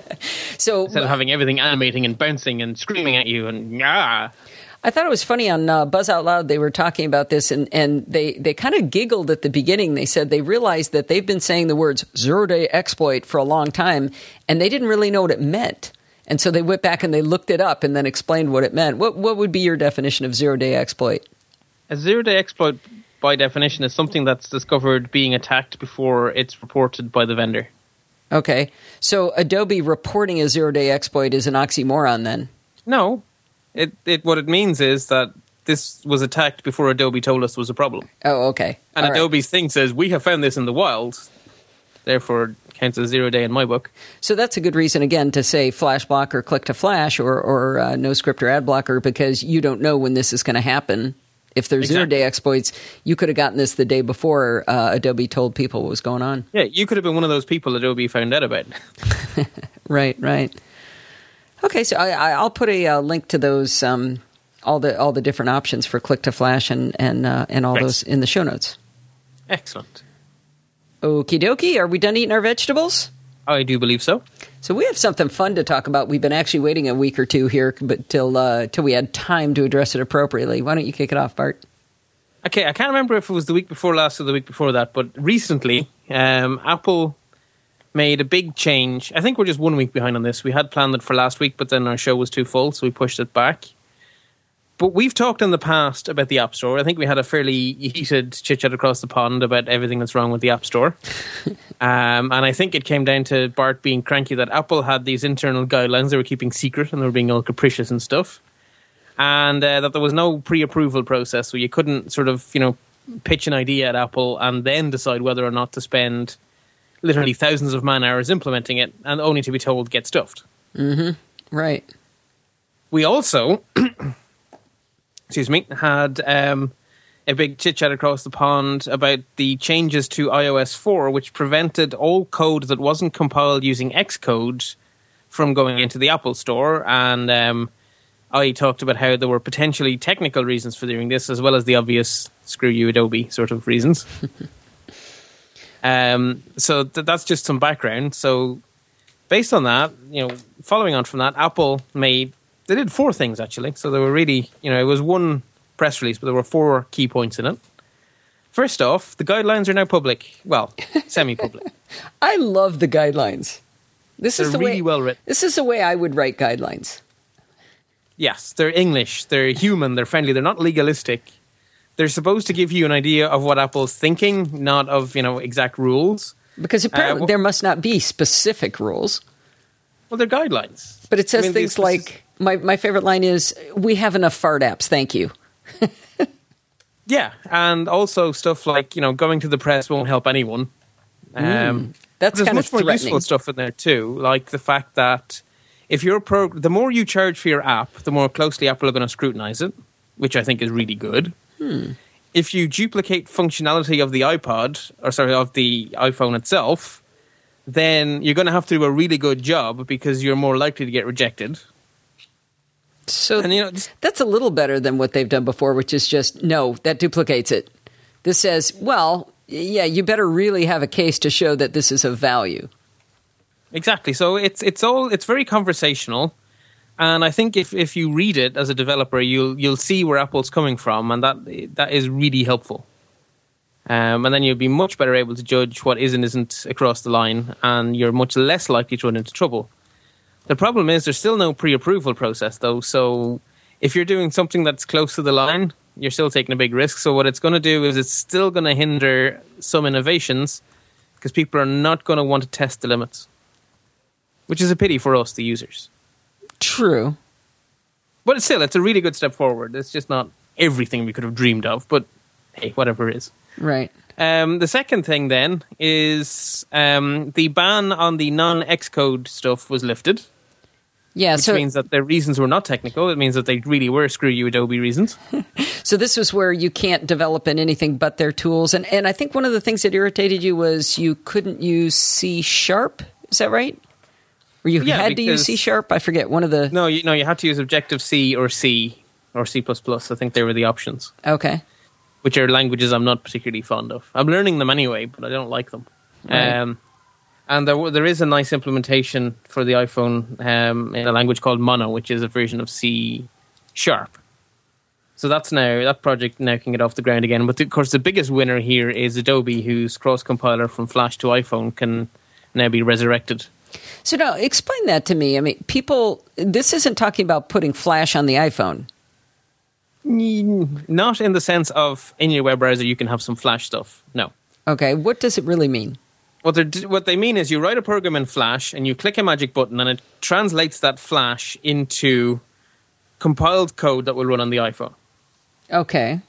So Instead of having everything animating and bouncing and screaming at you and ah. I thought it was funny on uh, Buzz Out Loud. They were talking about this, and, and they, they kind of giggled at the beginning. They said they realized that they've been saying the words zero-day exploit for a long time, and they didn't really know what it meant. And so they went back and they looked it up and then explained what it meant. What what would be your definition of zero-day exploit? A zero-day exploit by definition, is something that's discovered being attacked before it's reported by the vendor. Okay. So Adobe reporting a zero-day exploit is an oxymoron then? No. It, it what it means is that this was attacked before Adobe told us was a problem. Oh, okay. And All Adobe's right. thing says, we have found this in the wild. Therefore, it counts as zero day in my book. So that's a good reason, again, to say flash blocker, click to flash, or, or uh, no script or ad blocker, because you don't know when this is going to happen. If there's Exactly. zero-day exploits, you could have gotten this the day before uh, Adobe told people what was going on. Yeah, you could have been one of those people Adobe found out about. Right, right. Okay, so I, I- I'll put a uh, link to those, um, all the all the different options for click to flash and and uh, and all Great. those in the show notes. Excellent. Okie dokie, are we done eating our vegetables? I do believe so. So we have something fun to talk about. We've been actually waiting a week or two here, but till uh, till we had time to address it appropriately. Why don't you kick it off, Bart? Okay, I can't remember if it was the week before last or the week before that, but recently, um, Apple made a big change. I think we're just one week behind on this. We had planned it for last week, but then our show was too full, so we pushed it back. But we've talked in the past about the App Store. I think we had a fairly heated chit-chat across the pond about everything that's wrong with the App Store. um, and I think it came down to Bart being cranky that Apple had these internal guidelines they were keeping secret and they were being all capricious and stuff. And uh, that there was no pre-approval process, so you couldn't sort of, you know, pitch an idea at Apple and then decide whether or not to spend literally thousands of man-hours implementing it and only to be told get stuffed. Mm-hmm. Right. We also... excuse me, had um, a big chit-chat across the pond about the changes to i O S four, which prevented all code that wasn't compiled using Xcode from going into the Apple Store. And um, I talked about how there were potentially technical reasons for doing this, as well as the obvious screw you Adobe sort of reasons. um, so th- that's just some background. So based on that, you know, following on from that, Apple made... They did four things, actually. So they were really, you know, it was one press release, but there were four key points in it. First off, the guidelines are now public. Well, semi-public. I love the guidelines. This They're is the really way, well written. This is the way I would write guidelines. Yes, they're English, they're human, they're friendly, they're not legalistic. They're supposed to give you an idea of what Apple's thinking, not of, you know, exact rules. Because apparently Uh, well- there must not be specific rules. Well, they're guidelines. But it says I mean, things this- this like, my, my favorite line is, we have enough fart apps, thank you. Yeah, and also stuff like, you know, going to the press won't help anyone. Um, That's there's kind of much more threatening. useful stuff in there too, like the fact that if you're pro- the more you charge for your app, the more closely Apple are going to scrutinize it, which I think is really good. Hmm. If you duplicate functionality of the iPod, or sorry, of the iPhone itself, then you're going to have to do a really good job because you're more likely to get rejected. So And, you know, just- that's a little better than what they've done before, which is just, no, that duplicates it. This says, well, yeah, you better really have a case to show that this is of value. Exactly. So it's it's all it's very conversational, and I think if, if you read it as a developer, you'll you'll see where Apple's coming from, and that that is really helpful. Um, and then you'll be much better able to judge what is and isn't across the line, and you're much less likely to run into trouble. The problem is there's still no pre-approval process, though. So if you're doing something that's close to the line, you're still taking a big risk. So what it's going to do is it's still going to hinder some innovations because people are not going to want to test the limits, which is a pity for us, the users. True. But it's still, it's a really good step forward. It's just not everything we could have dreamed of, but hey, whatever it is. Right. Um, the second thing then is um, the ban on the non-Xcode stuff was lifted. Yeah, Which so means that their reasons were not technical. It means that they really were screw you Adobe reasons. so this was where you can't develop in anything but their tools. And, and I think one of the things that irritated you was you couldn't use C Sharp. Is that right? Or you Yeah, had to use because- C Sharp? I forget. One of the... No, you, no, you had to use Objective-C or C or C plus plus. I think they were the options, Okay. which are languages I'm not particularly fond of. I'm learning them anyway, but I don't like them. Right. Um, and there, there is a nice implementation for the iPhone um, in a language called Mono, which is a version of C Sharp. So that's now, that project now can get off the ground again. But of course, the biggest winner here is Adobe, whose cross-compiler from Flash to iPhone can now be resurrected. So now, explain that to me. I mean, people, this isn't talking about putting Flash on the iPhone. Not in the sense of in your web browser you can have some Flash stuff. No. Okay, what does it really mean? What they what they mean is you write a program in Flash and you click a magic button and it translates that Flash into compiled code that will run on the iPhone. Okay.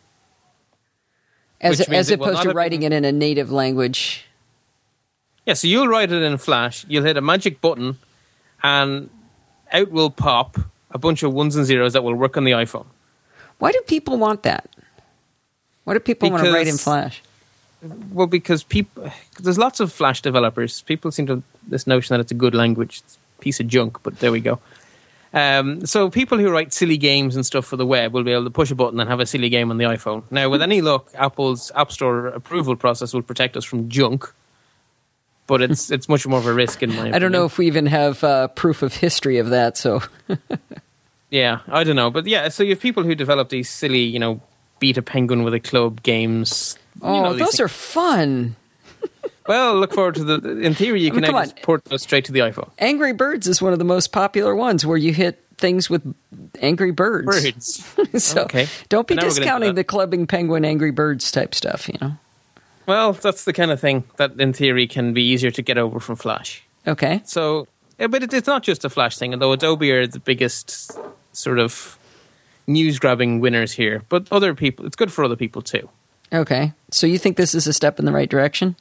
As as it will opposed not to have writing been- it in a native language. Yeah, so you'll write it in Flash, you'll hit a magic button, and out will pop a bunch of ones and zeros that will work on the iPhone. Why do people want that? Why do people want to write in Because- Flash? Well, because people, there's lots of Flash developers. People seem to have this notion that it's a good language. It's a piece of junk, but there we go. Um, so people who write silly games and stuff for the web will be able to push a button and have a silly game on the iPhone. Now, with any luck, Apple's App Store approval process will protect us from junk, but it's it's much more of a risk in my opinion. I don't know if we even have uh, proof of history of that, so... Yeah, I don't know. But yeah, so you have people who develop these silly, you know, beat a penguin with a club games. Oh, you know, these those things. are fun. Well, look forward to the... In theory, you I mean, can come now just on. port those straight to the iPhone. Angry Birds is one of the most popular ones where you hit things with Angry Birds. Birds. So Okay. don't be Now we're gonna do discounting that. the clubbing penguin Angry Birds type stuff, you know? Well, that's the kind of thing that, in theory, can be easier to get over from Flash. Okay. So, yeah, but it, it's not just a Flash thing, although Adobe are the biggest sort of news-grabbing winners here. But other people, it's good for other people too. Okay. So you think this is a step in the right direction?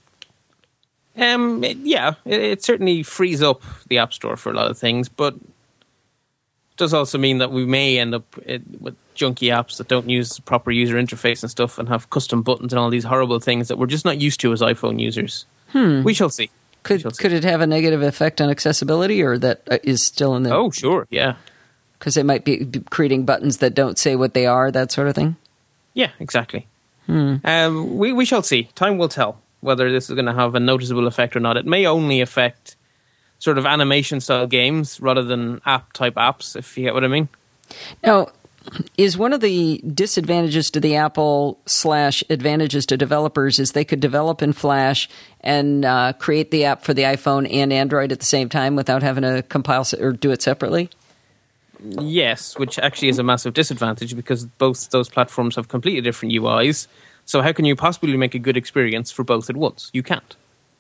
Um, it- yeah, it, it certainly frees up the App Store for a lot of things, but it does also mean that we may end up it, with junky apps that don't use the proper user interface and stuff and have custom buttons and all these horrible things that we're just not used to as iPhone users. Hmm. We shall see. We Could shall see. could it have a negative effect on accessibility, or that uh, is still in the... Oh, sure, yeah. Because it might be be creating buttons that don't say what they are, that sort of thing? Yeah, exactly. Um, we, we shall see. Time will tell whether this is going to have a noticeable effect or not. It may only affect sort of animation-style games rather than app-type apps, if you get what I mean. Now, is one of the disadvantages to the Apple slash advantages to developers is they could develop in Flash and uh, create the app for the iPhone and Android at the same time without having to compile se- or do it separately? Yes, which actually is a massive disadvantage because both those platforms have completely different U Is. So how can you possibly make a good experience for both at once? You can't.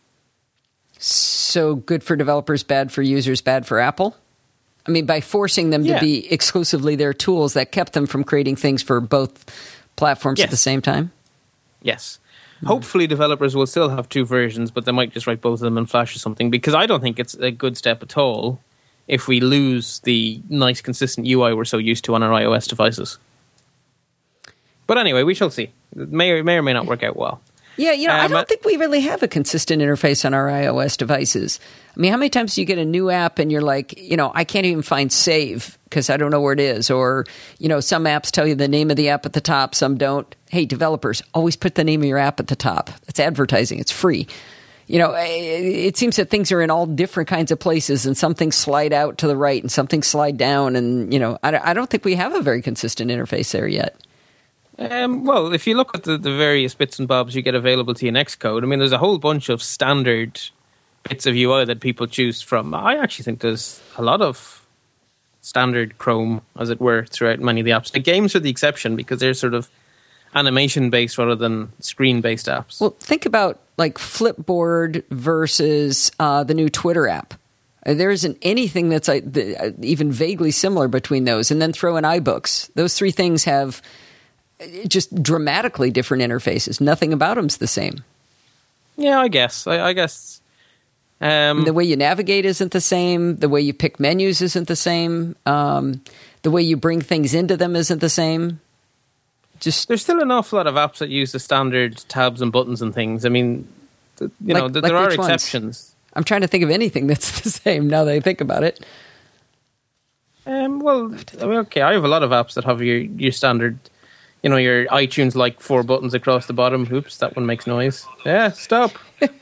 So good for developers, bad for users, bad for Apple? I mean, by forcing them Yeah. to be exclusively their tools, that kept them from creating things for both platforms at Yes. the same time? Yes. Hopefully developers will still have two versions, but they might just write both of them in Flash or something, because I don't think it's a good step at all if we lose the nice, consistent U I we're so used to on our iOS devices. But anyway, we shall see. It may or may, or may not work out well. Yeah, you know, I Um, don't think we really have a consistent interface on our iOS devices. I mean, how many times do you get a new app and you're like, you know, I can't even find save because I don't know where it is? Or, you know, some apps tell you the name of the app at the top, some don't. Hey, developers, always put the name of your app at the top. It's advertising. It's free. You know, it seems that things are in all different kinds of places, and some things slide out to the right and some things slide down. And, you know, I don't think we have a very consistent interface there yet. Um, well, if you look at the, the various bits and bobs you get available to you in Xcode, I mean, there's a whole bunch of standard bits of U I that people choose from. I actually think there's a lot of standard Chrome, as it were, throughout many of the apps. The games are the exception because they're sort of animation-based rather than screen-based apps. Well, think about like Flipboard versus uh, the new Twitter app. Uh, There isn't anything that's like, the, uh, even vaguely similar between those. And then throw in iBooks. Those three things have just dramatically different interfaces. Nothing about them's the same. Yeah, I guess. I, I guess. Um, The way you navigate isn't the same. The way you pick menus isn't the same. Um, the way you bring things into them isn't the same. Just there's still an awful lot of apps that use the standard tabs and buttons and things. I mean, th- you know, Like- th- like there are which ones? exceptions. I'm trying to think of anything that's the same now that I think about it. Um, well, I mean, okay, I have a lot of apps that have your, your standard, you know, your iTunes like four buttons across the bottom. Oops, that one makes noise. Yeah, stop.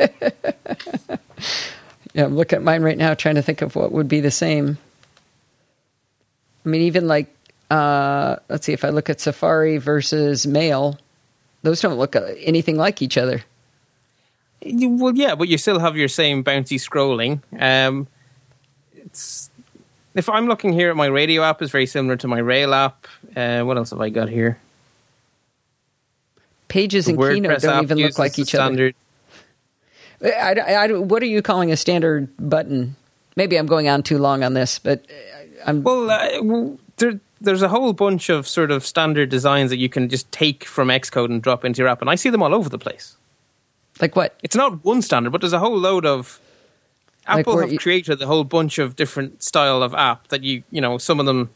Yeah, I'm looking at mine right now, trying to think of what would be the same. I mean, even like, uh, let's see, if I look at Safari versus Mail, those don't look uh, anything like each other. You- Well, yeah, but you still have your same bouncy scrolling. Um, it's if I'm looking here at my radio app, is very similar to my Rail app. Uh, what else have I got here? Pages and Keynote don't even look like each other. I, I, I, what are you calling a standard button? Maybe I'm going on too long on this, but I'm... Well, uh, there, there's a whole bunch of sort of standard designs that you can just take from Xcode and drop into your app, and I see them all over the place. Like what? It's not one standard, but there's a whole load of... Apple like have you, created a whole bunch of different style of app that you, you know, some of them...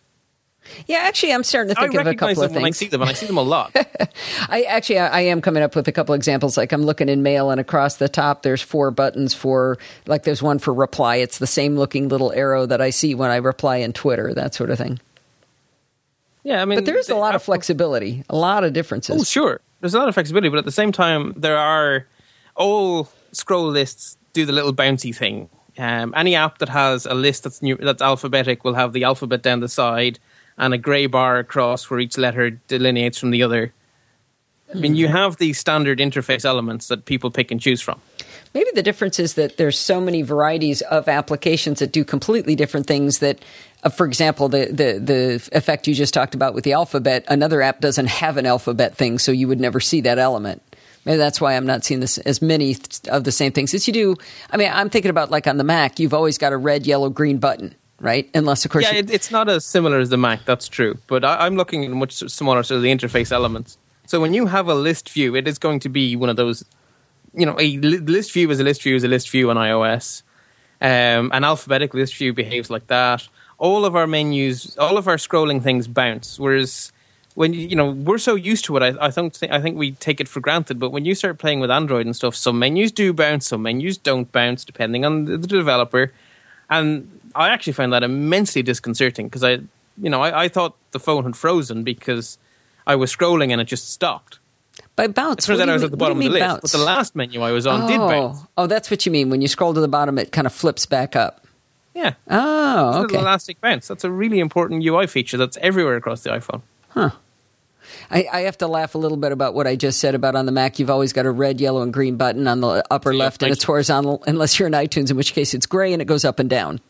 Yeah, actually, I'm starting to think I of a couple of them things. When I see them, and I see them a lot. I actually, I, I am coming up with a couple examples. Like I'm looking in Mail, and across the top, there's four buttons for, like there's one for reply. It's the same looking little arrow that I see when I reply in Twitter, that sort of thing. Yeah, I mean... But there is a lot Apple, of flexibility, a lot of differences. Oh, sure. There's a lot of flexibility, but at the same time, there are... All scroll lists do the little bouncy thing. Um, any app that has a list that's new, that's alphabetic will have the alphabet down the side and a grey bar across where each letter delineates from the other. I mean, you have these standard interface elements that people pick and choose from. Maybe the difference is that there's so many varieties of applications that do completely different things that, uh, for example, the, the, the effect you just talked about with the alphabet, another app doesn't have an alphabet thing, so you would never see that element. Maybe that's why I'm not seeing this as many of the same things as you do. I mean, I'm thinking about like on the Mac, you've always got a red, yellow, green button, right? Unless, of course... Yeah, you- it, it's not as similar as the Mac, that's true. But I, I'm looking at much smaller sort of the interface elements. So when you have a list view, it is going to be one of those... You know, a li- list view is a list view is a list view on iOS. Um, an alphabetic list view behaves like that. All of our menus, all of our scrolling things bounce, whereas... When you know we're so used to it, I, I think I think we take it for granted. But when you start playing with Android and stuff, some menus do bounce, some menus don't bounce, depending on the, the developer. And I actually find that immensely disconcerting because I, you know, I, I thought the phone had frozen because I was scrolling and it just stopped. By bounce, it turns out I was mean, at the bottom of the list, bounce? but the last menu I was on oh. did bounce. Oh, that's what you mean. When you scroll to the bottom, it kind of flips back up. Yeah. Oh, it's okay. an elastic bounce. That's a really important U I feature that's everywhere across the iPhone. Huh. I, I have to laugh a little bit about what I just said about on the Mac. You've always got a red, yellow, and green button on the upper yeah, left, and it's horizontal, unless you're in iTunes, in which case it's gray and it goes up and down.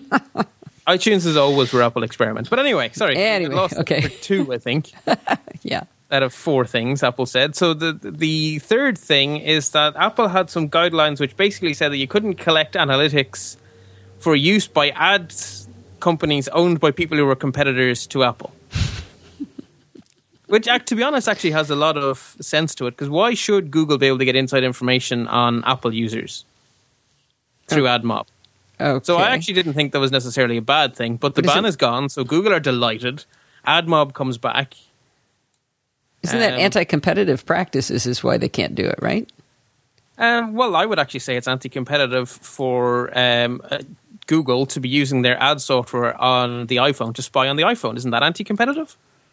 iTunes is always where Apple experiments. But anyway, sorry. Anyway, lost okay. number two, I think. Yeah. Out of four things Apple said. So the the third thing is that Apple had some guidelines which basically said that you couldn't collect analytics for use by ad companies owned by people who were competitors to Apple. Which, to be honest, actually has a lot of sense to it, because why should Google be able to get inside information on Apple users through AdMob? Okay. So I actually didn't think that was necessarily a bad thing, but the but ban is, is gone, so Google are delighted. AdMob comes back. Isn't that um, anti-competitive practices is why they can't do it, right? Um, well, I would actually say it's anti-competitive for um, uh, Google to be using their ad software on the iPhone to spy on the iPhone. Isn't that anti-competitive?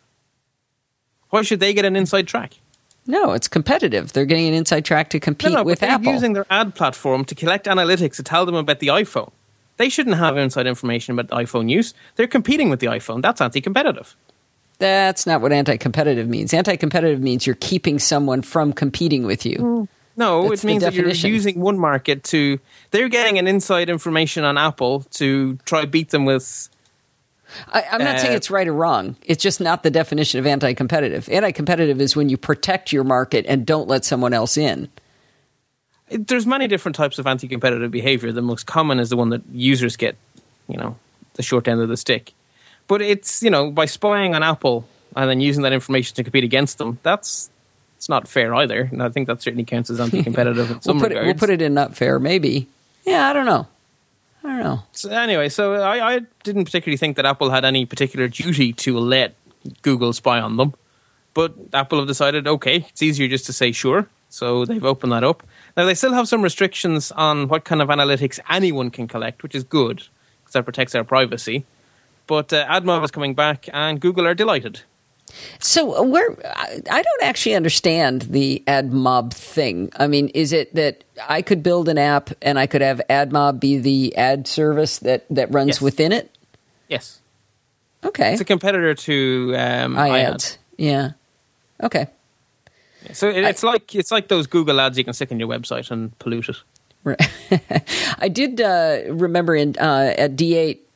Why should they get an inside track? No, it's competitive. They're getting an inside track to compete no, no, with but they're Apple. using their ad platform to collect analytics to tell them about the iPhone. They shouldn't have inside information about iPhone use. They're competing with the iPhone. That's anti-competitive. That's not what anti-competitive means. Anti-competitive means you're keeping someone from competing with you. Mm. No, That's it means the that you're definition. using one market to... They're getting an inside information on Apple to try beat them with... I, I'm not Uh, saying it's right or wrong. It's just not the definition of anti-competitive. Anti-competitive is when you protect your market and don't let someone else in. There's many different types of anti-competitive behavior. The most common is the one that users get, you know, the short end of the stick. But it's, you know, by spying on Apple and then using that information to compete against them, that's it's not fair either. And I think that certainly counts as anti-competitive in some we'll put regards. it, we'll put it in not fair, maybe. Yeah, I don't know. I don't know. So anyway, so I, I didn't particularly think that Apple had any particular duty to let Google spy on them. But Apple have decided, okay, it's easier just to say sure. So they've opened that up. Now, they still have some restrictions on what kind of analytics anyone can collect, which is good, because that protects our privacy. But uh, AdMob is coming back, and Google are delighted. So where I I don't actually understand the AdMob thing. I mean, is it that I could build an app and I could have AdMob be the ad service that, that runs Yes. within it? Yes. Okay. It's a competitor to um, iAds. iAds. Yeah. Okay. So it, it's like it's like those Google ads you can stick on your website and pollute it. Right. I did uh, remember in uh, at D eight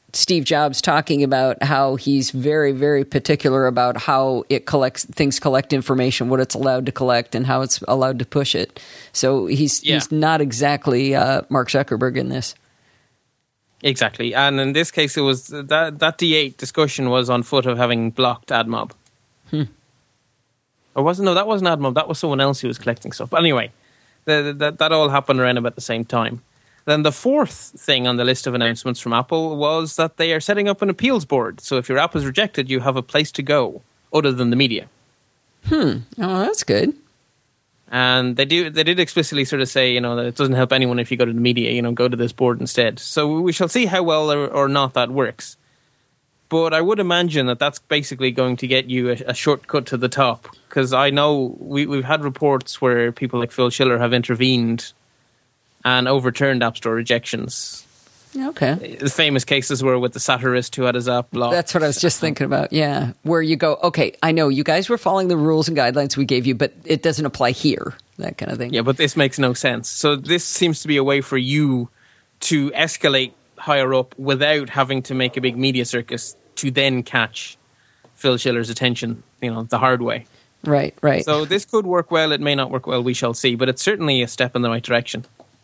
Steve Jobs talking about how he's very, very particular about how it collects things, collect information, what it's allowed to collect, and how it's allowed to push it. So he's Yeah. he's not exactly uh, Mark Zuckerberg in this. Exactly. And in this case, it was that that D eight discussion was on foot of having blocked AdMob. Hmm. Or wasn't, no, that wasn't AdMob. That was someone else who was collecting stuff. But anyway, the, the, that all happened around about the same time. Then the fourth thing on the list of announcements from Apple was that they are setting up an appeals board. So if your app is rejected, you have a place to go other than the media. Hmm. Oh, that's good. And they do they did explicitly sort of say, you know, that it doesn't help anyone if you go to the media, you know, go to this board instead. So we shall see how well or, or not that works. But I would imagine that that's basically going to get you a, a shortcut to the top. Because I know we, we've had reports where people like Phil Schiller have intervened and overturned App Store rejections. Okay. The famous cases were with the satirist who had his app blocked. That's what I was just thinking about, yeah. Where you go, okay, I know you guys were following the rules and guidelines we gave you, but it doesn't apply here, that kind of thing. Yeah, but this makes no sense. So this seems to be a way for you to escalate higher up without having to make a big media circus to then catch Phil Schiller's attention, you know, the hard way. Right, right. So this could work well, it may not work well, we shall see, but it's certainly a step in the right direction.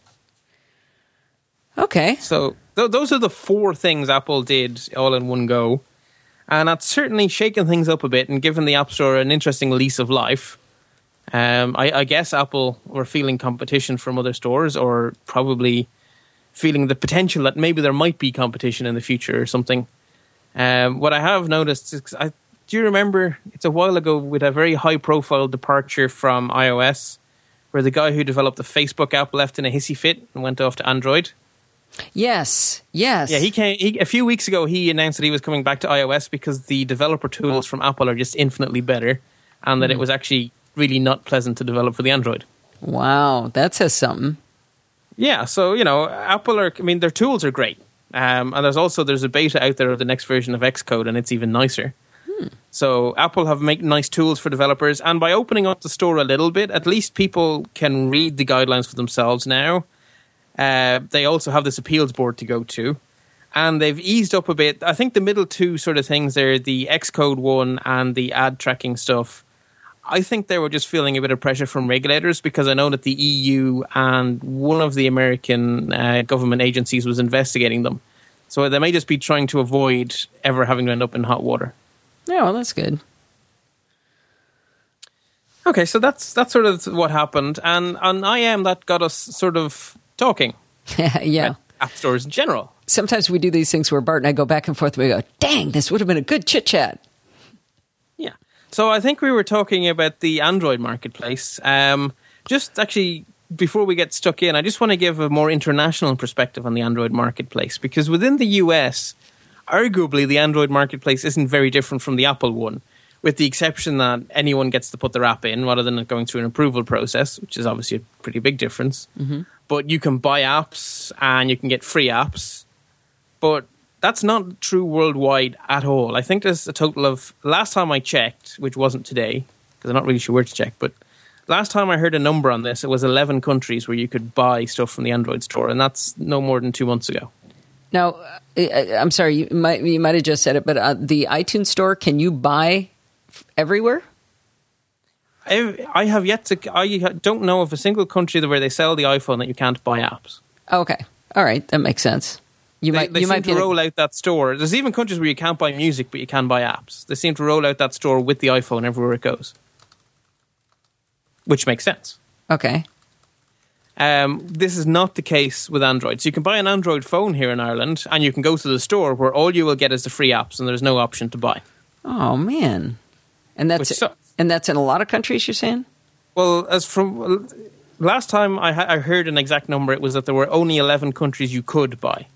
Okay. So th- those are the four things Apple did all in one go. And that's certainly shaken things up a bit and given the App Store an interesting lease of life. Um, I, I guess Apple were feeling competition from other stores, or probably feeling the potential that maybe there might be competition in the future or something. Um, what I have noticed is, I, do you remember, it's a while ago, with a very high-profile departure from iOS, where the guy who developed the Facebook app left in a hissy fit and went off to Android? Yes, yes. Yeah, he came he, a few weeks ago. He announced that he was coming back to iOS because the developer tools from Apple are just infinitely better, and that mm. it was actually really not pleasant to develop for the Android. Wow, that says something. Yeah, so you know, Apple are. I mean, their tools are great, um, and there's also there's a beta out there of the next version of Xcode, and it's even nicer. Hmm. So Apple have made nice tools for developers, and by opening up the store a little bit, at least people can read the guidelines for themselves now. Uh, they also have this appeals board to go to, and they've eased up a bit. I think the middle two sort of things there, the Xcode one and the ad tracking stuff, I think they were just feeling a bit of pressure from regulators, because I know that the E U and one of the American uh, government agencies was investigating them. So they may just be trying to avoid ever having to end up in hot water. Yeah, well, that's good. Okay, so that's that's sort of what happened. And on I M, that got us sort of talking. Yeah. App stores in general. Sometimes we do these things where Bart and I go back and forth. We go, dang, this would have been a good chit chat. Yeah. So I think we were talking about the Android marketplace. Um, just actually, before we get stuck in, I just want to give a more international perspective on the Android marketplace, because within the U S, arguably the Android marketplace isn't very different from the Apple one, with the exception that anyone gets to put their app in rather than it going through an approval process, which is obviously a pretty big difference. Mm-hmm. But you can buy apps and you can get free apps. But that's not true worldwide at all. I think there's a total of, last time I checked, which wasn't today, because I'm not really sure where to check, but last time I heard a number on this, it was eleven countries where you could buy stuff from the Android store, and that's no more than two months ago. Now, I'm sorry, you might, you might have just said it, but uh, the iTunes store, can you buy everywhere? I, I have yet to. I don't know of a single country where they sell the iPhone that you can't buy apps. Okay, all right, that makes sense. You they might. they you seem might to be roll a, out that store. There's even countries where you can't buy music, but you can buy apps. They seem to roll out that store with the iPhone everywhere it goes, which makes sense. Okay. Um, this is not the case with Android. So you can buy an Android phone here in Ireland, and you can go to the store where all you will get is the free apps, and there's no option to buy. Oh man, and that's and that's in a lot of countries. You're saying? Well, as from last time I, ha- I heard an exact number, it was that there were only eleven countries you could buy.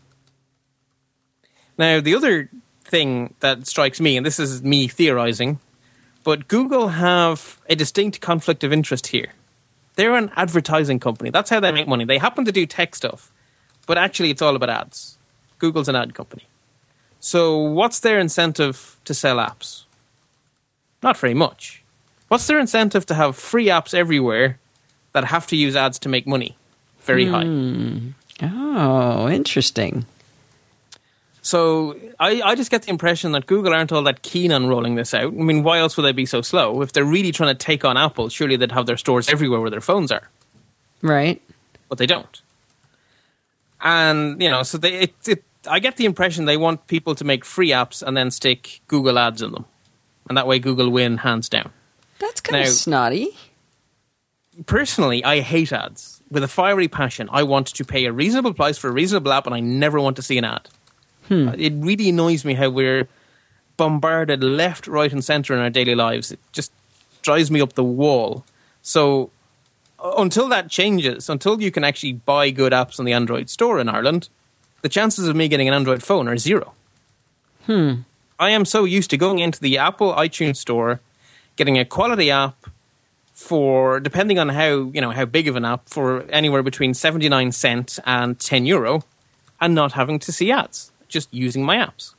Now, the other thing that strikes me, and this is me theorizing, but Google have a distinct conflict of interest here. They're an advertising company. That's how they make money. They happen to do tech stuff, but actually it's all about ads. Google's an ad company. So what's their incentive to sell apps? Not very much. What's their incentive to have free apps everywhere that have to use ads to make money? Very mm. high. Oh, interesting. So I, I just get the impression that Google aren't all that keen on rolling this out. I mean, why else would they be so slow? If they're really trying to take on Apple, surely they'd have their stores everywhere where their phones are. Right. But they don't. And, you know, so they it, it, I get the impression they want people to make free apps and then stick Google ads in them. And that way Google win hands down. That's kind Now, of snotty. Personally, I hate ads. With a fiery passion, I want to pay a reasonable price for a reasonable app and I never want to see an ad. Hmm. It really annoys me how we're bombarded left, right, and centre in our daily lives. It just drives me up the wall. So until that changes, until you can actually buy good apps on the Android store in Ireland, the chances of me getting an Android phone are zero. Hmm. I am so used to going into the Apple iTunes store, getting a quality app for, depending on how, you know, how big of an app, for anywhere between seventy-nine cents and ten euro, and not having to see ads. Just using my apps.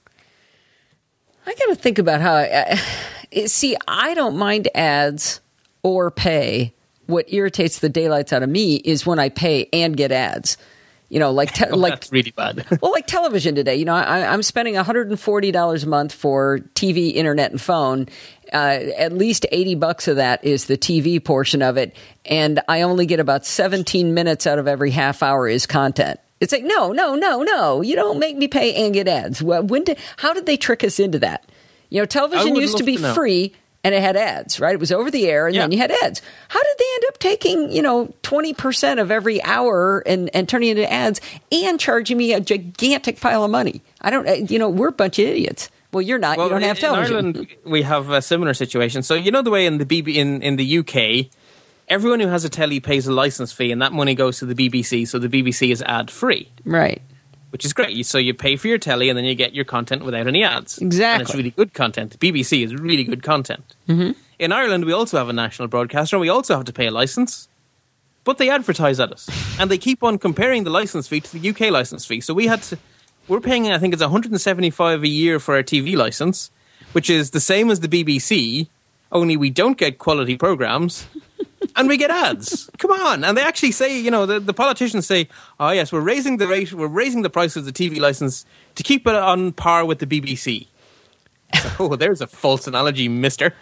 I got to think about how. I, see, I don't mind ads or pay. What irritates the daylights out of me is when I pay and get ads. You know, like te- oh, like that's really bad. Well, like television today. You know, I, I'm spending one hundred forty dollars a month for T V, internet, and phone. Uh, at least eighty bucks of that is the T V portion of it, and I only get about seventeen minutes out of every half hour is content. It's like, no, no, no, no. You don't make me pay and get ads. Well, when did, how did they trick us into that? You know, television used to be to free and it had ads, right? It was over the air and yeah. then you had ads. How did they end up taking, you know, twenty percent of every hour and, and turning it into ads and charging me a gigantic pile of money? I don't, you know, we're a bunch of idiots. Well, you're not. Well, you don't have television. In Ireland, we have a similar situation. So, you know, the way in the B B in, in the U K, everyone who has a telly pays a license fee, and that money goes to the B B C, so the B B C is ad-free. Right. Which is great. So you pay for your telly, and then you get your content without any ads. Exactly. And it's really good content. The B B C is really good content. Mm-hmm. In Ireland, we also have a national broadcaster, and we also have to pay a license. But they advertise at us. And they keep on comparing the license fee to the U K license fee. So we had to... We're paying, I think it's one hundred seventy-five a year for our T V license, which is the same as the B B C, only we don't get quality programs, and we get ads. Come on. And they actually say, you know, the, the politicians say, oh yes, we're raising the rate, we're raising the price of the T V license to keep it on par with the B B C. So, oh, there's a false analogy, mister.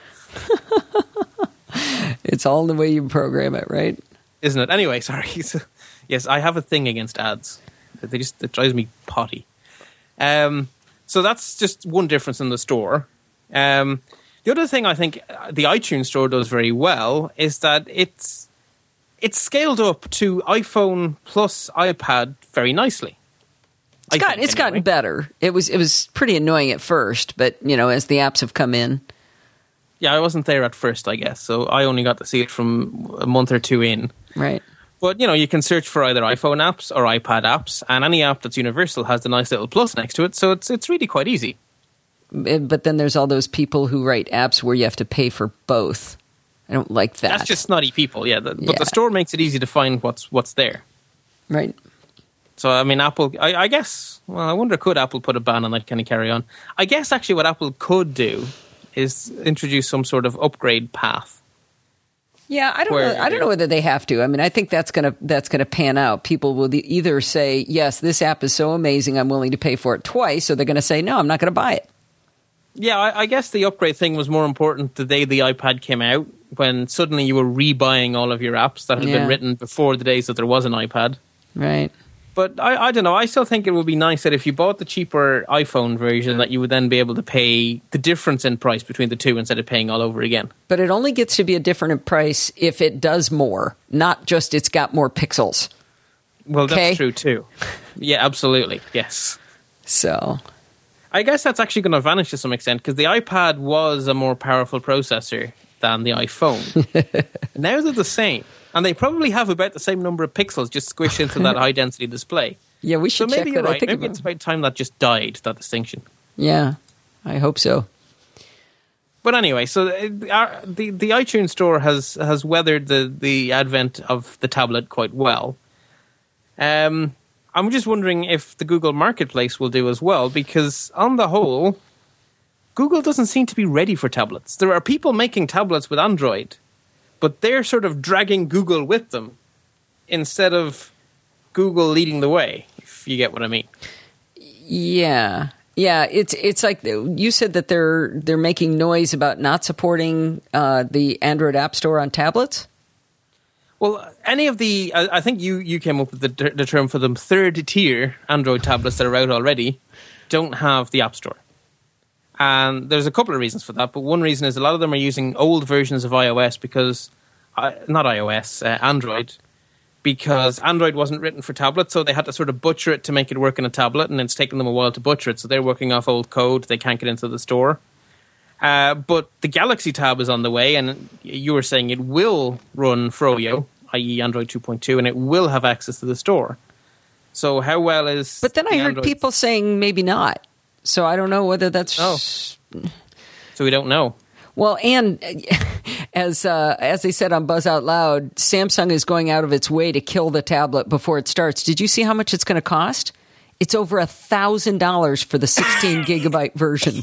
It's all the way you program it, right? Isn't it? Anyway, sorry. So, yes, I have a thing against ads. They just, it drives me potty. Um, so that's just one difference in the store. Um, the other thing I think the iTunes store does very well is that it's it's scaled up to iPhone plus iPad very nicely. It's got think, it's anyway. gotten better. It was it was pretty annoying at first, but you know, as the apps have come in. Yeah, I wasn't there at first, I guess, so I only got to see it from a month or two in. Right. But, you know, you can search for either iPhone apps or iPad apps, and any app that's universal has the nice little plus next to it, so it's it's really quite easy. But then there's all those people who write apps where you have to pay for both. I don't like that. That's just snotty people, yeah. The, yeah. But the store makes it easy to find what's what's there. Right. So, I mean, Apple, I, I guess, well, I wonder, could Apple put a ban on that kind of carry on? I guess, actually, what Apple could do is introduce some sort of upgrade path. Yeah, I don't know. I don't know whether they have to. I mean, I think that's gonna that's gonna pan out. People will either say, "Yes, this app is so amazing, I'm willing to pay for it twice," or they're going to say, "No, I'm not going to buy it." Yeah, I, I guess the upgrade thing was more important the day the iPad came out, when suddenly you were rebuying all of your apps that had yeah. been written before the days that there was an iPad. Right. But I, I don't know. I still think it would be nice that if you bought the cheaper iPhone version, that you would then be able to pay the difference in price between the two instead of paying all over again. But it only gets to be a different price if it does more, not just it's got more pixels. Well, okay? That's true too. Yeah, absolutely. Yes. So, I guess that's actually going to vanish to some extent because the iPad was a more powerful processor than the iPhone. Now they're the same. And they probably have about the same number of pixels just squished into that high-density display. Yeah, we should so check maybe that. You're right. I think maybe about... it's about time that just died, that distinction. Yeah, I hope so. But anyway, so our, the the iTunes store has has weathered the, the advent of the tablet quite well. Um, I'm just wondering if the Google Marketplace will do as well, because on the whole, Google doesn't seem to be ready for tablets. There are people making tablets with Android, but they're sort of dragging Google with them instead of Google leading the way, if you get what I mean. Yeah. Yeah, it's it's like you said that they're they're making noise about not supporting uh, the Android App Store on tablets. Well, any of the I, I think you, you came up with the, the term for them third tier Android tablets that are out already don't have the App Store, and there's a couple of reasons for that. But one reason is a lot of them are using old versions of iOS because uh, not iOS uh, Android. Because Android wasn't written for tablets, so they had to sort of butcher it to make it work in a tablet, and it's taken them a while to butcher it. So they're working off old code. They can't get into the store. Uh, but the Galaxy Tab is on the way, and you were saying it will run Froyo, that is. Android two point two, and it will have access to the store. So how well is... But then I heard Android... people saying maybe not. So I don't know whether that's... Oh. So we don't know. Well, and as uh, as they said on Buzz Out Loud, Samsung is going out of its way to kill the tablet before it starts. Did you see how much it's going to cost? It's over a thousand dollars for the sixteen gigabyte version.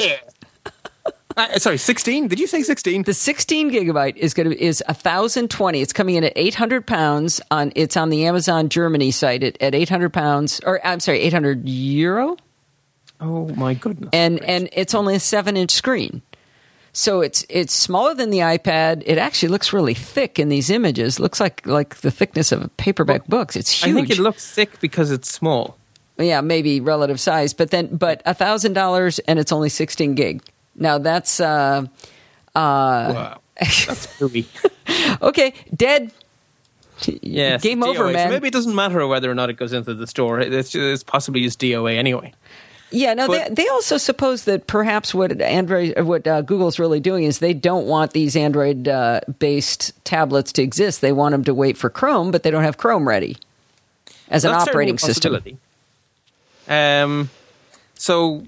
uh, sorry, sixteen? Did you say sixteen? The sixteen gigabyte is going to is a thousand twenty. It's coming in at eight hundred pounds. On it's on the Amazon Germany site at, at eight hundred pounds, or I'm sorry, eight hundred euro. Oh my goodness! And gracious. and it's only a seven inch screen. So it's it's smaller than the iPad. It actually looks really thick in these images. It looks like like the thickness of a paperback well, book. It's huge. I think it looks thick because it's small. Yeah, maybe relative size, but then but a thousand dollars and it's only sixteen gig. Now that's uh, uh, wow, that's gooey. Okay, dead. Yes, game D O A. over, man. So maybe it doesn't matter whether or not it goes into the store. It's, it's possibly just D O A anyway. Yeah, no, but, they, they also suppose that perhaps what Android, what uh, Google's really doing is they don't want these Android-based uh, tablets to exist. They want them to wait for Chrome, but they don't have Chrome ready as an That's operating system. Um, so,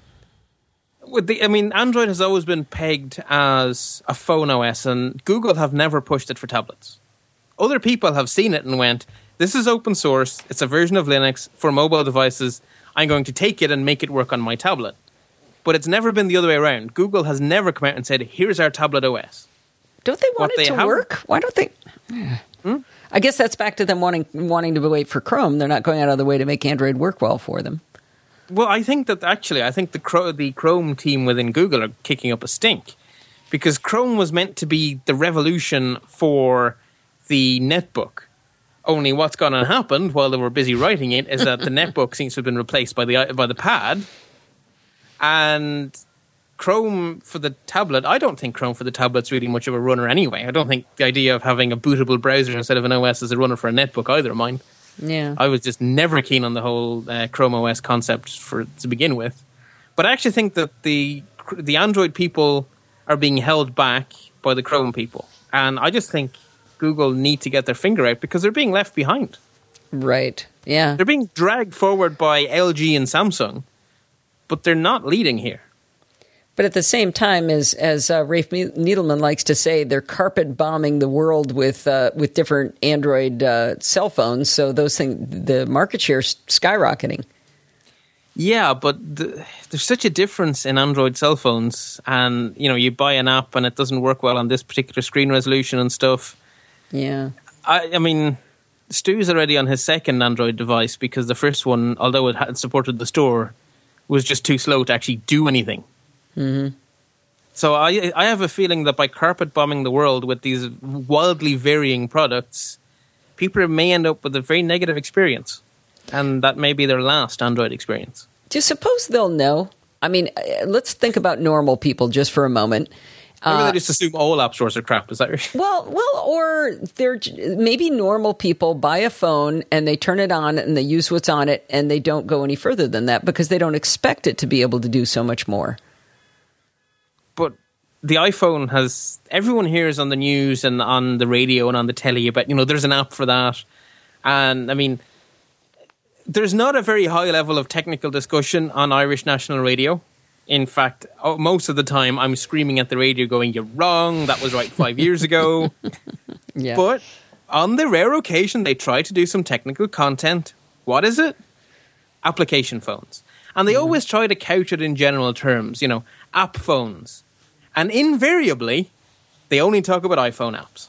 with the, I mean, Android has always been pegged as a phone O S, and Google have never pushed it for tablets. Other people have seen it and went, "This is open source. It's a version of Linux for mobile devices. I'm going to take it and make it work on my tablet." But it's never been the other way around. Google has never come out and said, "Here's our tablet O S." Don't they want What it they to have- work? Why don't they? Hmm? I guess that's back to them wanting wanting to wait for Chrome. They're not going out of the way to make Android work well for them. Well, I think that actually, I think the Chrome, the Chrome team within Google are kicking up a stink. Because Chrome was meant to be the revolution for the netbook. Only what's going to happen while they were busy writing it is that the netbook seems to have been replaced by the by the pad, and Chrome for the tablet. I don't think Chrome for the tablet's really much of a runner anyway. I don't think the idea of having a bootable browser instead of an O S as a runner for a netbook either. Mine. Yeah, I was just never keen on the whole uh, Chrome O S concept for to begin with. But I actually think that the the Android people are being held back by the Chrome people, and I just think Google need to get their finger out because they're being left behind. right. Yeah, They're being dragged forward by L G and Samsung, but they're not leading here. but at the same time, as as uh, Rafe Needleman likes to say, they're carpet bombing the world with uh, with different Android uh, cell phones. So those things, the market share's skyrocketing. Yeah, but the, there's such a difference in Android cell phones, and you know, you buy an app and it doesn't work well on this particular screen resolution and stuff. Yeah. I, I mean, Stu's already on his second Android device because the first one, although it had supported the store, was just too slow to actually do anything. Mm-hmm. So I, I have a feeling that by carpet bombing the world with these wildly varying products, people may end up with a very negative experience, and that may be their last Android experience. Do you suppose they'll know? I mean, uh, let's think about normal people just for a moment. Maybe Uh, they just assume all app stores are crap. Is that right? Well, well, or they're j- maybe normal people buy a phone and they turn it on and they use what's on it and they don't go any further than that because they don't expect it to be able to do so much more. But the iPhone has, everyone hears on the news and on the radio and on the telly about, you know, there's an app for that. And I mean, there's not a very high level of technical discussion on Irish national radio. In fact, oh, most of the time I'm screaming at the radio going, "You're wrong, that was right five years ago." Yeah. But on the rare occasion they try to do some technical content, what is it? Application phones. And they always try to couch it in general terms, you know, app phones. And invariably, they only talk about iPhone apps.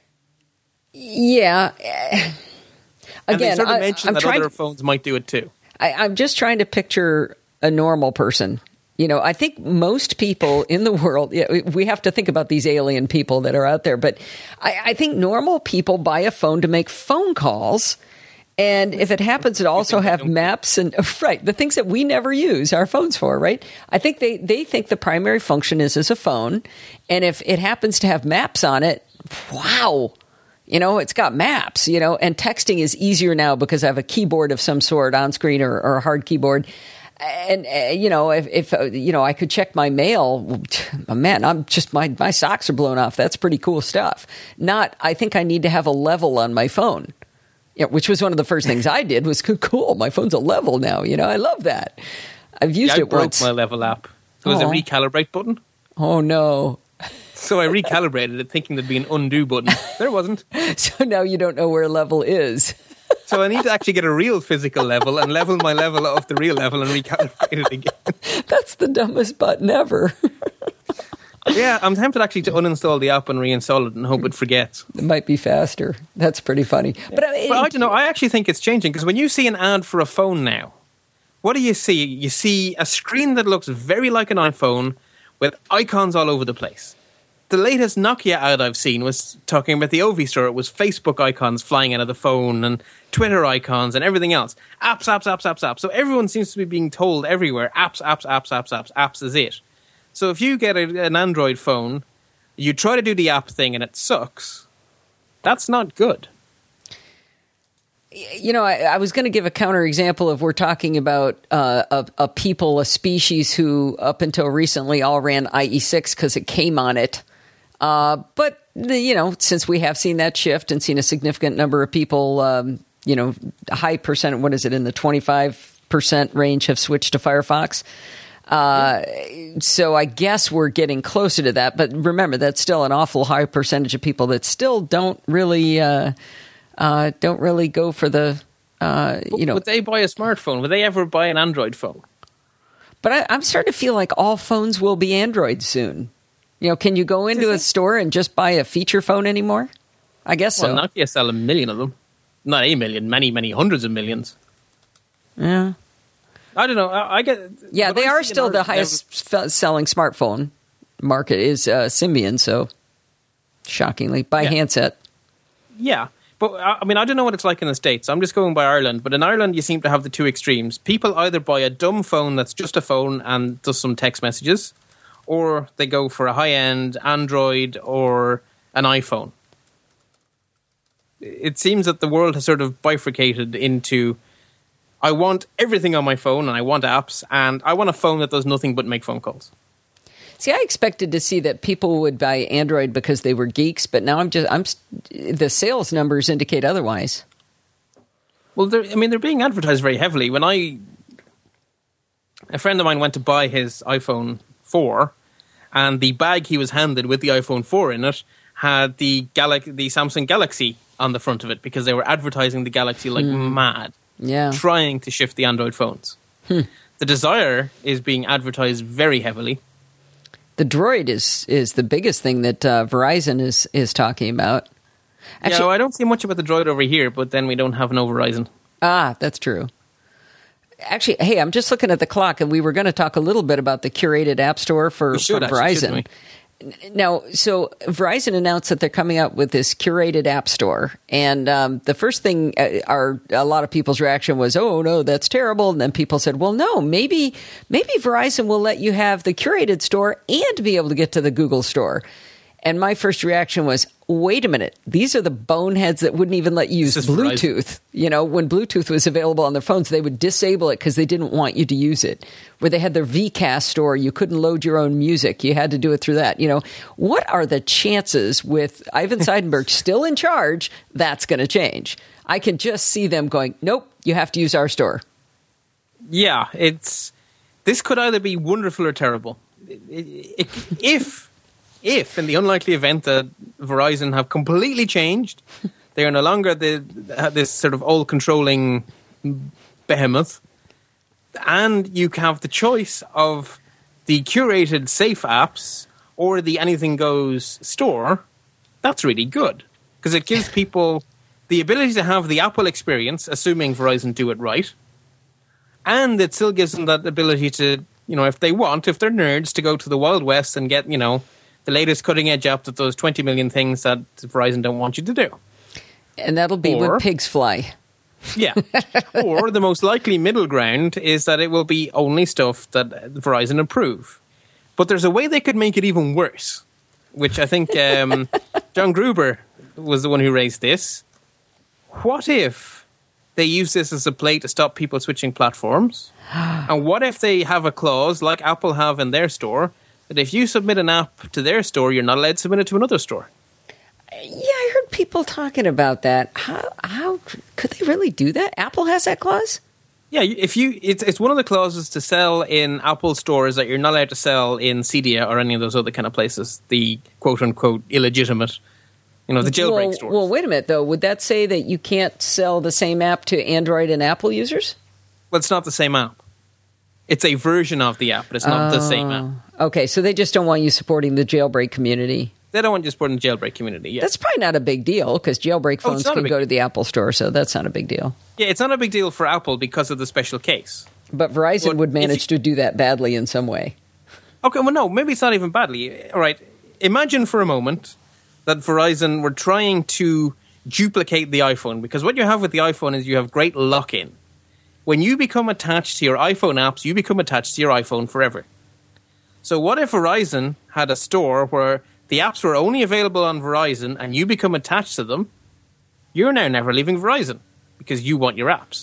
Yeah. And they Again, sort of I, mention I'm that trying other to, phones might do it too. I, I'm just trying to picture a normal person. You know, I think most people in the world, yeah, we have to think about these alien people that are out there, but I, I think normal people buy a phone to make phone calls. And if it happens to also have maps and, right, the things that we never use our phones for, right? I think they, they think the primary function is as a phone. And if it happens to have maps on it, wow, you know, it's got maps, you know, and texting is easier now because I have a keyboard of some sort on screen or, or a hard keyboard. And, uh, you know, if, if uh, you know, I could check my mail, man, I'm just, my, my socks are blown off. That's pretty cool stuff. Not, I think I need to have a level on my phone. Yeah, which was one of the first things I did was cool. My phone's a level now. You know, I love that. I've used yeah, it I broke once. my level app. There was oh. a recalibrate button. Oh, no. So I recalibrated it thinking there'd be an undo button. There wasn't. So now you don't know where level is. So I need to actually get a real physical level and level my level off the real level and recalibrate it again. That's the dumbest button ever. Yeah, I'm tempted actually to uninstall the app and reinstall it and hope it forgets. It might be faster. That's pretty funny. Yeah. But, I, but I don't know. I actually think it's changing because when you see an ad for a phone now, what do you see? You see a screen that looks very like an iPhone with icons all over the place. The latest Nokia ad I've seen was talking about the Ovi store. It was Facebook icons flying out of the phone and Twitter icons and everything else. Apps, apps, apps, apps, apps. So everyone seems to be being told everywhere, apps, apps, apps, apps, apps. Apps is it. So if you get a, an Android phone, you try to do the app thing and it sucks, that's not good. You know, I, I was going to give a counterexample of we're talking about uh, a, a people, a species who up until recently all ran I E six because it came on it. Uh, but, the, you know, since we have seen that shift and seen a significant number of people, um, you know, a high percent, what is it, in the twenty-five percent range have switched to Firefox. Uh, so I guess we're getting closer to that. But remember, that's still an awful high percentage of people that still don't really uh, uh, don't really go for the, uh, you know. Would they buy a smartphone? Would they ever buy an Android phone? But I, I'm starting to feel like all phones will be Android soon. You know, can you go into a store and just buy a feature phone anymore? I guess so. Well, Nokia sell a million of them. Not a million, many, many hundreds of millions. Yeah. I don't know. I, I get. Yeah, they are still the highest f- selling smartphone market is uh, Symbian. So, shockingly, by yeah. handset. Yeah, but I mean, I don't know what it's like in the States. I'm just going by Ireland. But in Ireland, you seem to have the two extremes. People either buy a dumb phone that's just a phone and does some text messages, or they go for a high-end Android or an iPhone. It seems that the world has sort of bifurcated into, I want everything on my phone and I want apps and I want a phone that does nothing but make phone calls. See, I expected to see that people would buy Android because they were geeks, but now I'm just I'm the sales numbers indicate otherwise. Well, I mean, they're being advertised very heavily. When I a friend of mine went to buy his iPhone four, and the bag he was handed with the iPhone four in it had the Gal- the Samsung Galaxy on the front of it because they were advertising the Galaxy like hmm. mad. Yeah. Trying to shift the Android phones. Hmm. The Desire is being advertised very heavily. The Droid is is the biggest thing that uh, Verizon is is talking about. Actually, yeah, well, I don't see much about the Droid over here, but then we don't have no Verizon. Ah, that's true. Actually, hey, I'm just looking at the clock, and we were going to talk a little bit about the curated app store for, should, for actually, Verizon. Now, so Verizon announced that they're coming out with this curated app store. And um, the first thing uh, our, a lot of people's reaction was, oh, no, that's terrible. And then people said, well, no, maybe maybe Verizon will let you have the curated store and be able to get to the Google store. And my first reaction was, wait a minute, these are the boneheads that wouldn't even let you use Bluetooth. Verizon. You know, when Bluetooth was available on their phones, they would disable it because they didn't want you to use it. Where they had their Vcast store, you couldn't load your own music. You had to do it through that. You know, what are the chances with Ivan Seidenberg still in charge that's going to change? I can just see them going, nope, you have to use our store. Yeah, it's this could either be wonderful or terrible. If... If, in the unlikely event that Verizon have completely changed, they are no longer the this sort of all-controlling behemoth, and you have the choice of the curated safe apps or the anything goes store, that's really good. Because it gives people the ability to have the Apple experience, assuming Verizon do it right, And it still gives them that ability to, you know, if they want, if they're nerds, to go to the Wild West and get, you know, the latest cutting-edge app that does twenty million things that Verizon don't want you to do. And that'll be or, when pigs fly. Yeah. Or the most likely middle ground is that it will be only stuff that Verizon approve. But there's a way they could make it even worse, which I think um, John Gruber was the one who raised this. What if they use this as a play to stop people switching platforms? And what if they have a clause, like Apple have in their store, that if you submit an app to their store, you're not allowed to submit it to another store? Yeah, I heard people talking about that. How how could they really do that? Apple has that clause? Yeah, if you it's it's one of the clauses to sell in Apple stores that you're not allowed to sell in Cydia or any of those other kind of places, the quote-unquote illegitimate, you know, the jailbreak well, stores. Well, wait a minute, though. Would that say that you can't sell the same app to Android and Apple users? Well, it's not the same app. It's a version of the app, but it's not uh, the same app. Okay, so they just don't want you supporting the jailbreak community. They don't want you supporting the jailbreak community, yeah. That's probably not a big deal, because jailbreak phones oh, can big... go to the Apple store, so that's not a big deal. Yeah, it's not a big deal for Apple because of the special case. But Verizon but would manage you... to do that badly in some way. Okay, well, no, maybe it's not even badly. All right, imagine for a moment that Verizon were trying to duplicate the iPhone, because what you have with the iPhone is you have great lock-in. When you become attached to your iPhone apps, you become attached to your iPhone forever. So what if Verizon had a store where the apps were only available on Verizon and you become attached to them? You're now never leaving Verizon because you want your apps.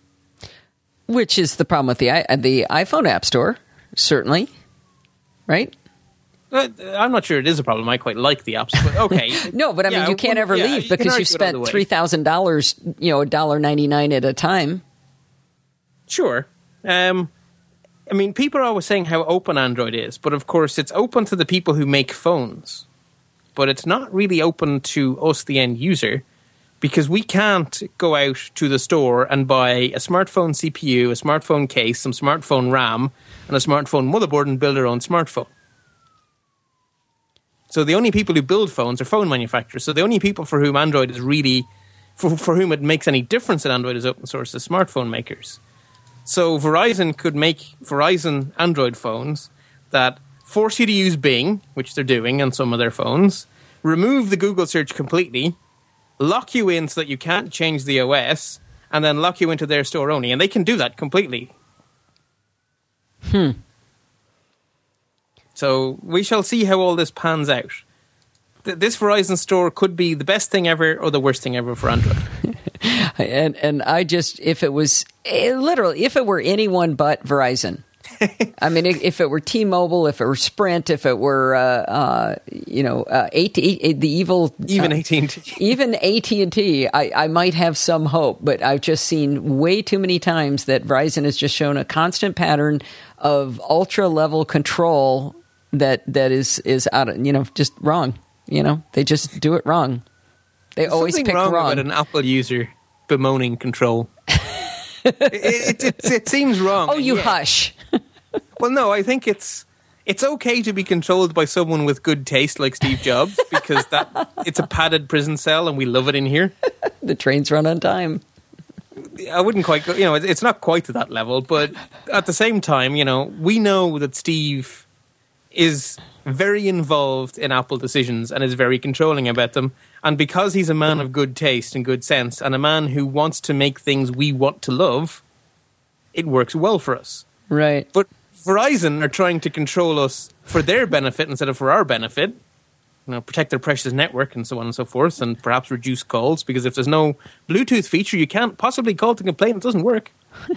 Which is the problem with the the iPhone App Store, certainly, right? Uh, I'm not sure it is a problem. I quite like the apps, but okay. No, but I mean, yeah, you can't ever yeah, leave you because you've spent three thousand dollars, you know, one dollar ninety-nine at a time. Sure. Um, I mean, people are always saying how open Android is, but of course it's open to the people who make phones. But it's not really open to us, the end user, because we can't go out to the store and buy a smartphone C P U, a smartphone case, some smartphone RAM, and a smartphone motherboard and build our own smartphone. So the only people who build phones are phone manufacturers. So the only people for whom Android is really, for, for whom it makes any difference that Android is open source, is smartphone makers. So Verizon could make Verizon Android phones that force you to use Bing, which they're doing on some of their phones, remove the Google search completely, lock you in so that you can't change the O S, and then lock you into their store only. And they can do that completely. Hmm. So we shall see how all this pans out. Th- this Verizon store could be the best thing ever or the worst thing ever for Android. and and I just, if it was, eh, literally, if it were anyone but Verizon, I mean, if it were T-Mobile, if it were Sprint, if it were, uh, uh, you know, uh, AT, the evil... Even uh, A T and T. Even A T and T, I, I might have some hope, but I've just seen way too many times that Verizon has just shown a constant pattern of ultra-level control that that is, is out of, you know, just wrong. You know, they just do it wrong. They There's always pick wrong. wrong. About an Apple user bemoaning control. it, it, it, it seems wrong. Oh, you yeah. hush. Well, no, I think it's it's okay to be controlled by someone with good taste like Steve Jobs because that it's a padded prison cell and we love it in here. The trains run on time. I wouldn't quite go, you know, it's not quite to that level, but at the same time, you know, we know that Steve is very involved in Apple decisions and is very controlling about them. And because he's a man of good taste and good sense and a man who wants to make things we want to love, it works well for us. Right. But Verizon are trying to control us for their benefit instead of for our benefit. You know, protect their precious network and so on and so forth, and perhaps reduce calls, because if there's no Bluetooth feature, you can't possibly call to complain it doesn't work.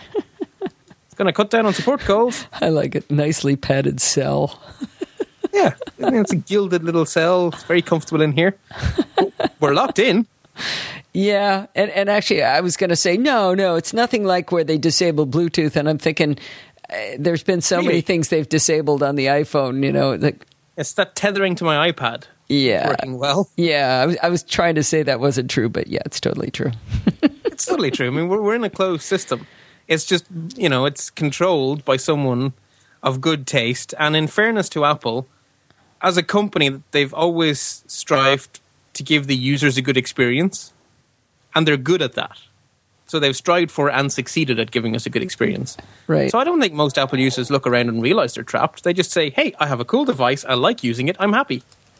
It's going to cut down on support calls. I like it. Nicely padded cell. Yeah, I mean, it's a gilded little cell. It's very comfortable in here. We're locked in. Yeah, and, and actually, I was going to say, no, no, it's nothing like where they disable Bluetooth, and I'm thinking uh, there's been so really? many things they've disabled on the iPhone, you know. Like, it's that tethering to my iPad. Yeah. Working well. Yeah, I was, I was trying to say that wasn't true, but yeah, it's totally true. It's totally true. I mean, we're, we're in a closed system. It's just, you know, it's controlled by someone of good taste. And in fairness to Apple, as a company, they've always strived to give the users a good experience. And they're good at that. So they've strived for and succeeded at giving us a good experience. Right. So I don't think most Apple users look around and realize they're trapped. They just say, hey, I have a cool device. I like using it. I'm happy.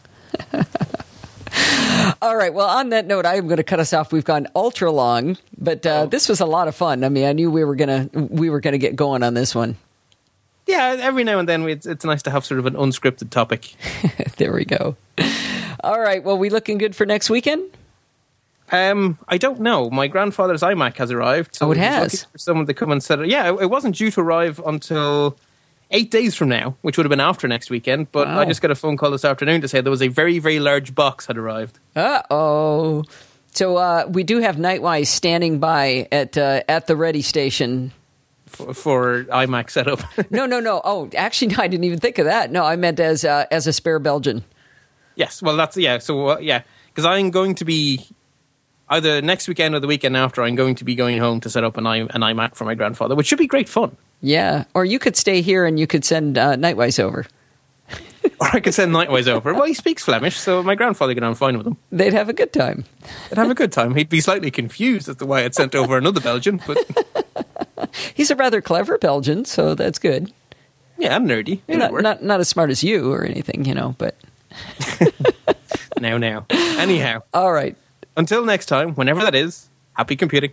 All right. Well, on that note, I am going to cut us off. We've gone ultra long, but uh, oh. this was a lot of fun. I mean, I knew we were going to we were going to get going on this one. Yeah, every now and then we, it's, it's nice to have sort of an unscripted topic. There we go. All right. Well, we looking good for next weekend? Um, I don't know. My grandfather's iMac has arrived. So oh, it has? For someone to come and set it. Yeah, it wasn't due to arrive until eight days from now, which would have been after next weekend. But wow. I just got a phone call this afternoon to say there was a very, very large box had arrived. Uh-oh. So uh, we do have Nightwise standing by at uh, at the ready station. For, for iMac setup. no, no, no. Oh, actually, no, I didn't even think of that. No, I meant as, uh, as a spare Belgian. Yes, well, that's, yeah. So, uh, yeah, because I'm going to be... Either next weekend or the weekend after, I'm going to be going home to set up an, I, an iMac for my grandfather, which should be great fun. Yeah, or you could stay here and you could send uh, Nightwise over. Or I could send Nightwise over. Well, he speaks Flemish, so my grandfather get on fine with him. They'd have a good time. They'd have a good time. He'd be slightly confused as to why I'd sent over another Belgian, but... He's a rather clever Belgian, so that's good. Yeah, I'm nerdy. Not, not, not as smart as you or anything, you know, but... now, now. Anyhow. All right. Until next time, whenever that is, happy computing.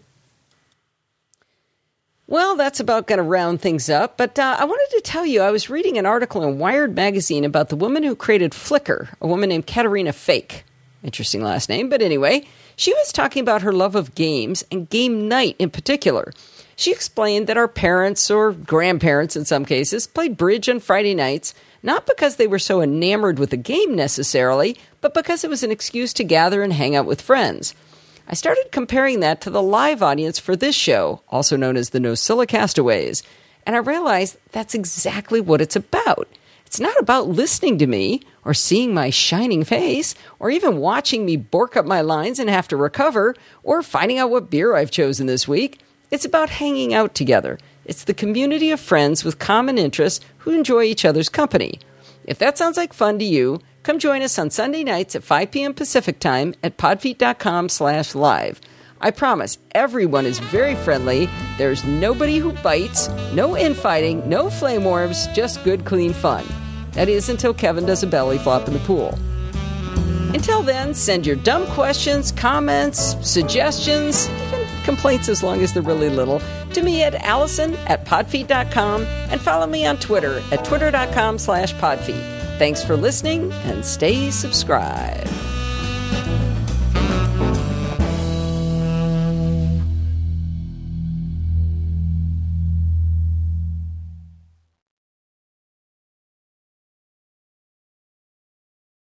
Well, that's about going to round things up, but uh, I wanted to tell you, I was reading an article in Wired magazine about the woman who created Flickr, a woman named Katerina Fake. Interesting last name, but anyway, she was talking about her love of games and game night in particular. She explained that our parents, or grandparents in some cases, played bridge on Friday nights, not because they were so enamored with the game necessarily, but because it was an excuse to gather and hang out with friends. I started comparing that to the live audience for this show, also known as the NosillaCastaways, and I realized that's exactly what it's about. It's not about listening to me, or seeing my shining face, or even watching me bork up my lines and have to recover, or finding out what beer I've chosen this week. It's about hanging out together. It's the community of friends with common interests who enjoy each other's company. If that sounds like fun to you, come join us on Sunday nights at five p.m. Pacific Time at podfeet.com slash live. I promise, everyone is very friendly. There's nobody who bites, no infighting, no flame wars, just good, clean fun. That is until Kevin does a belly flop in the pool. Until then, send your dumb questions, comments, suggestions, even complaints as long as they're really little, to me at Allison at podfeet dot com and follow me on Twitter at twitter.com slash podfeet. Thanks for listening and stay subscribed.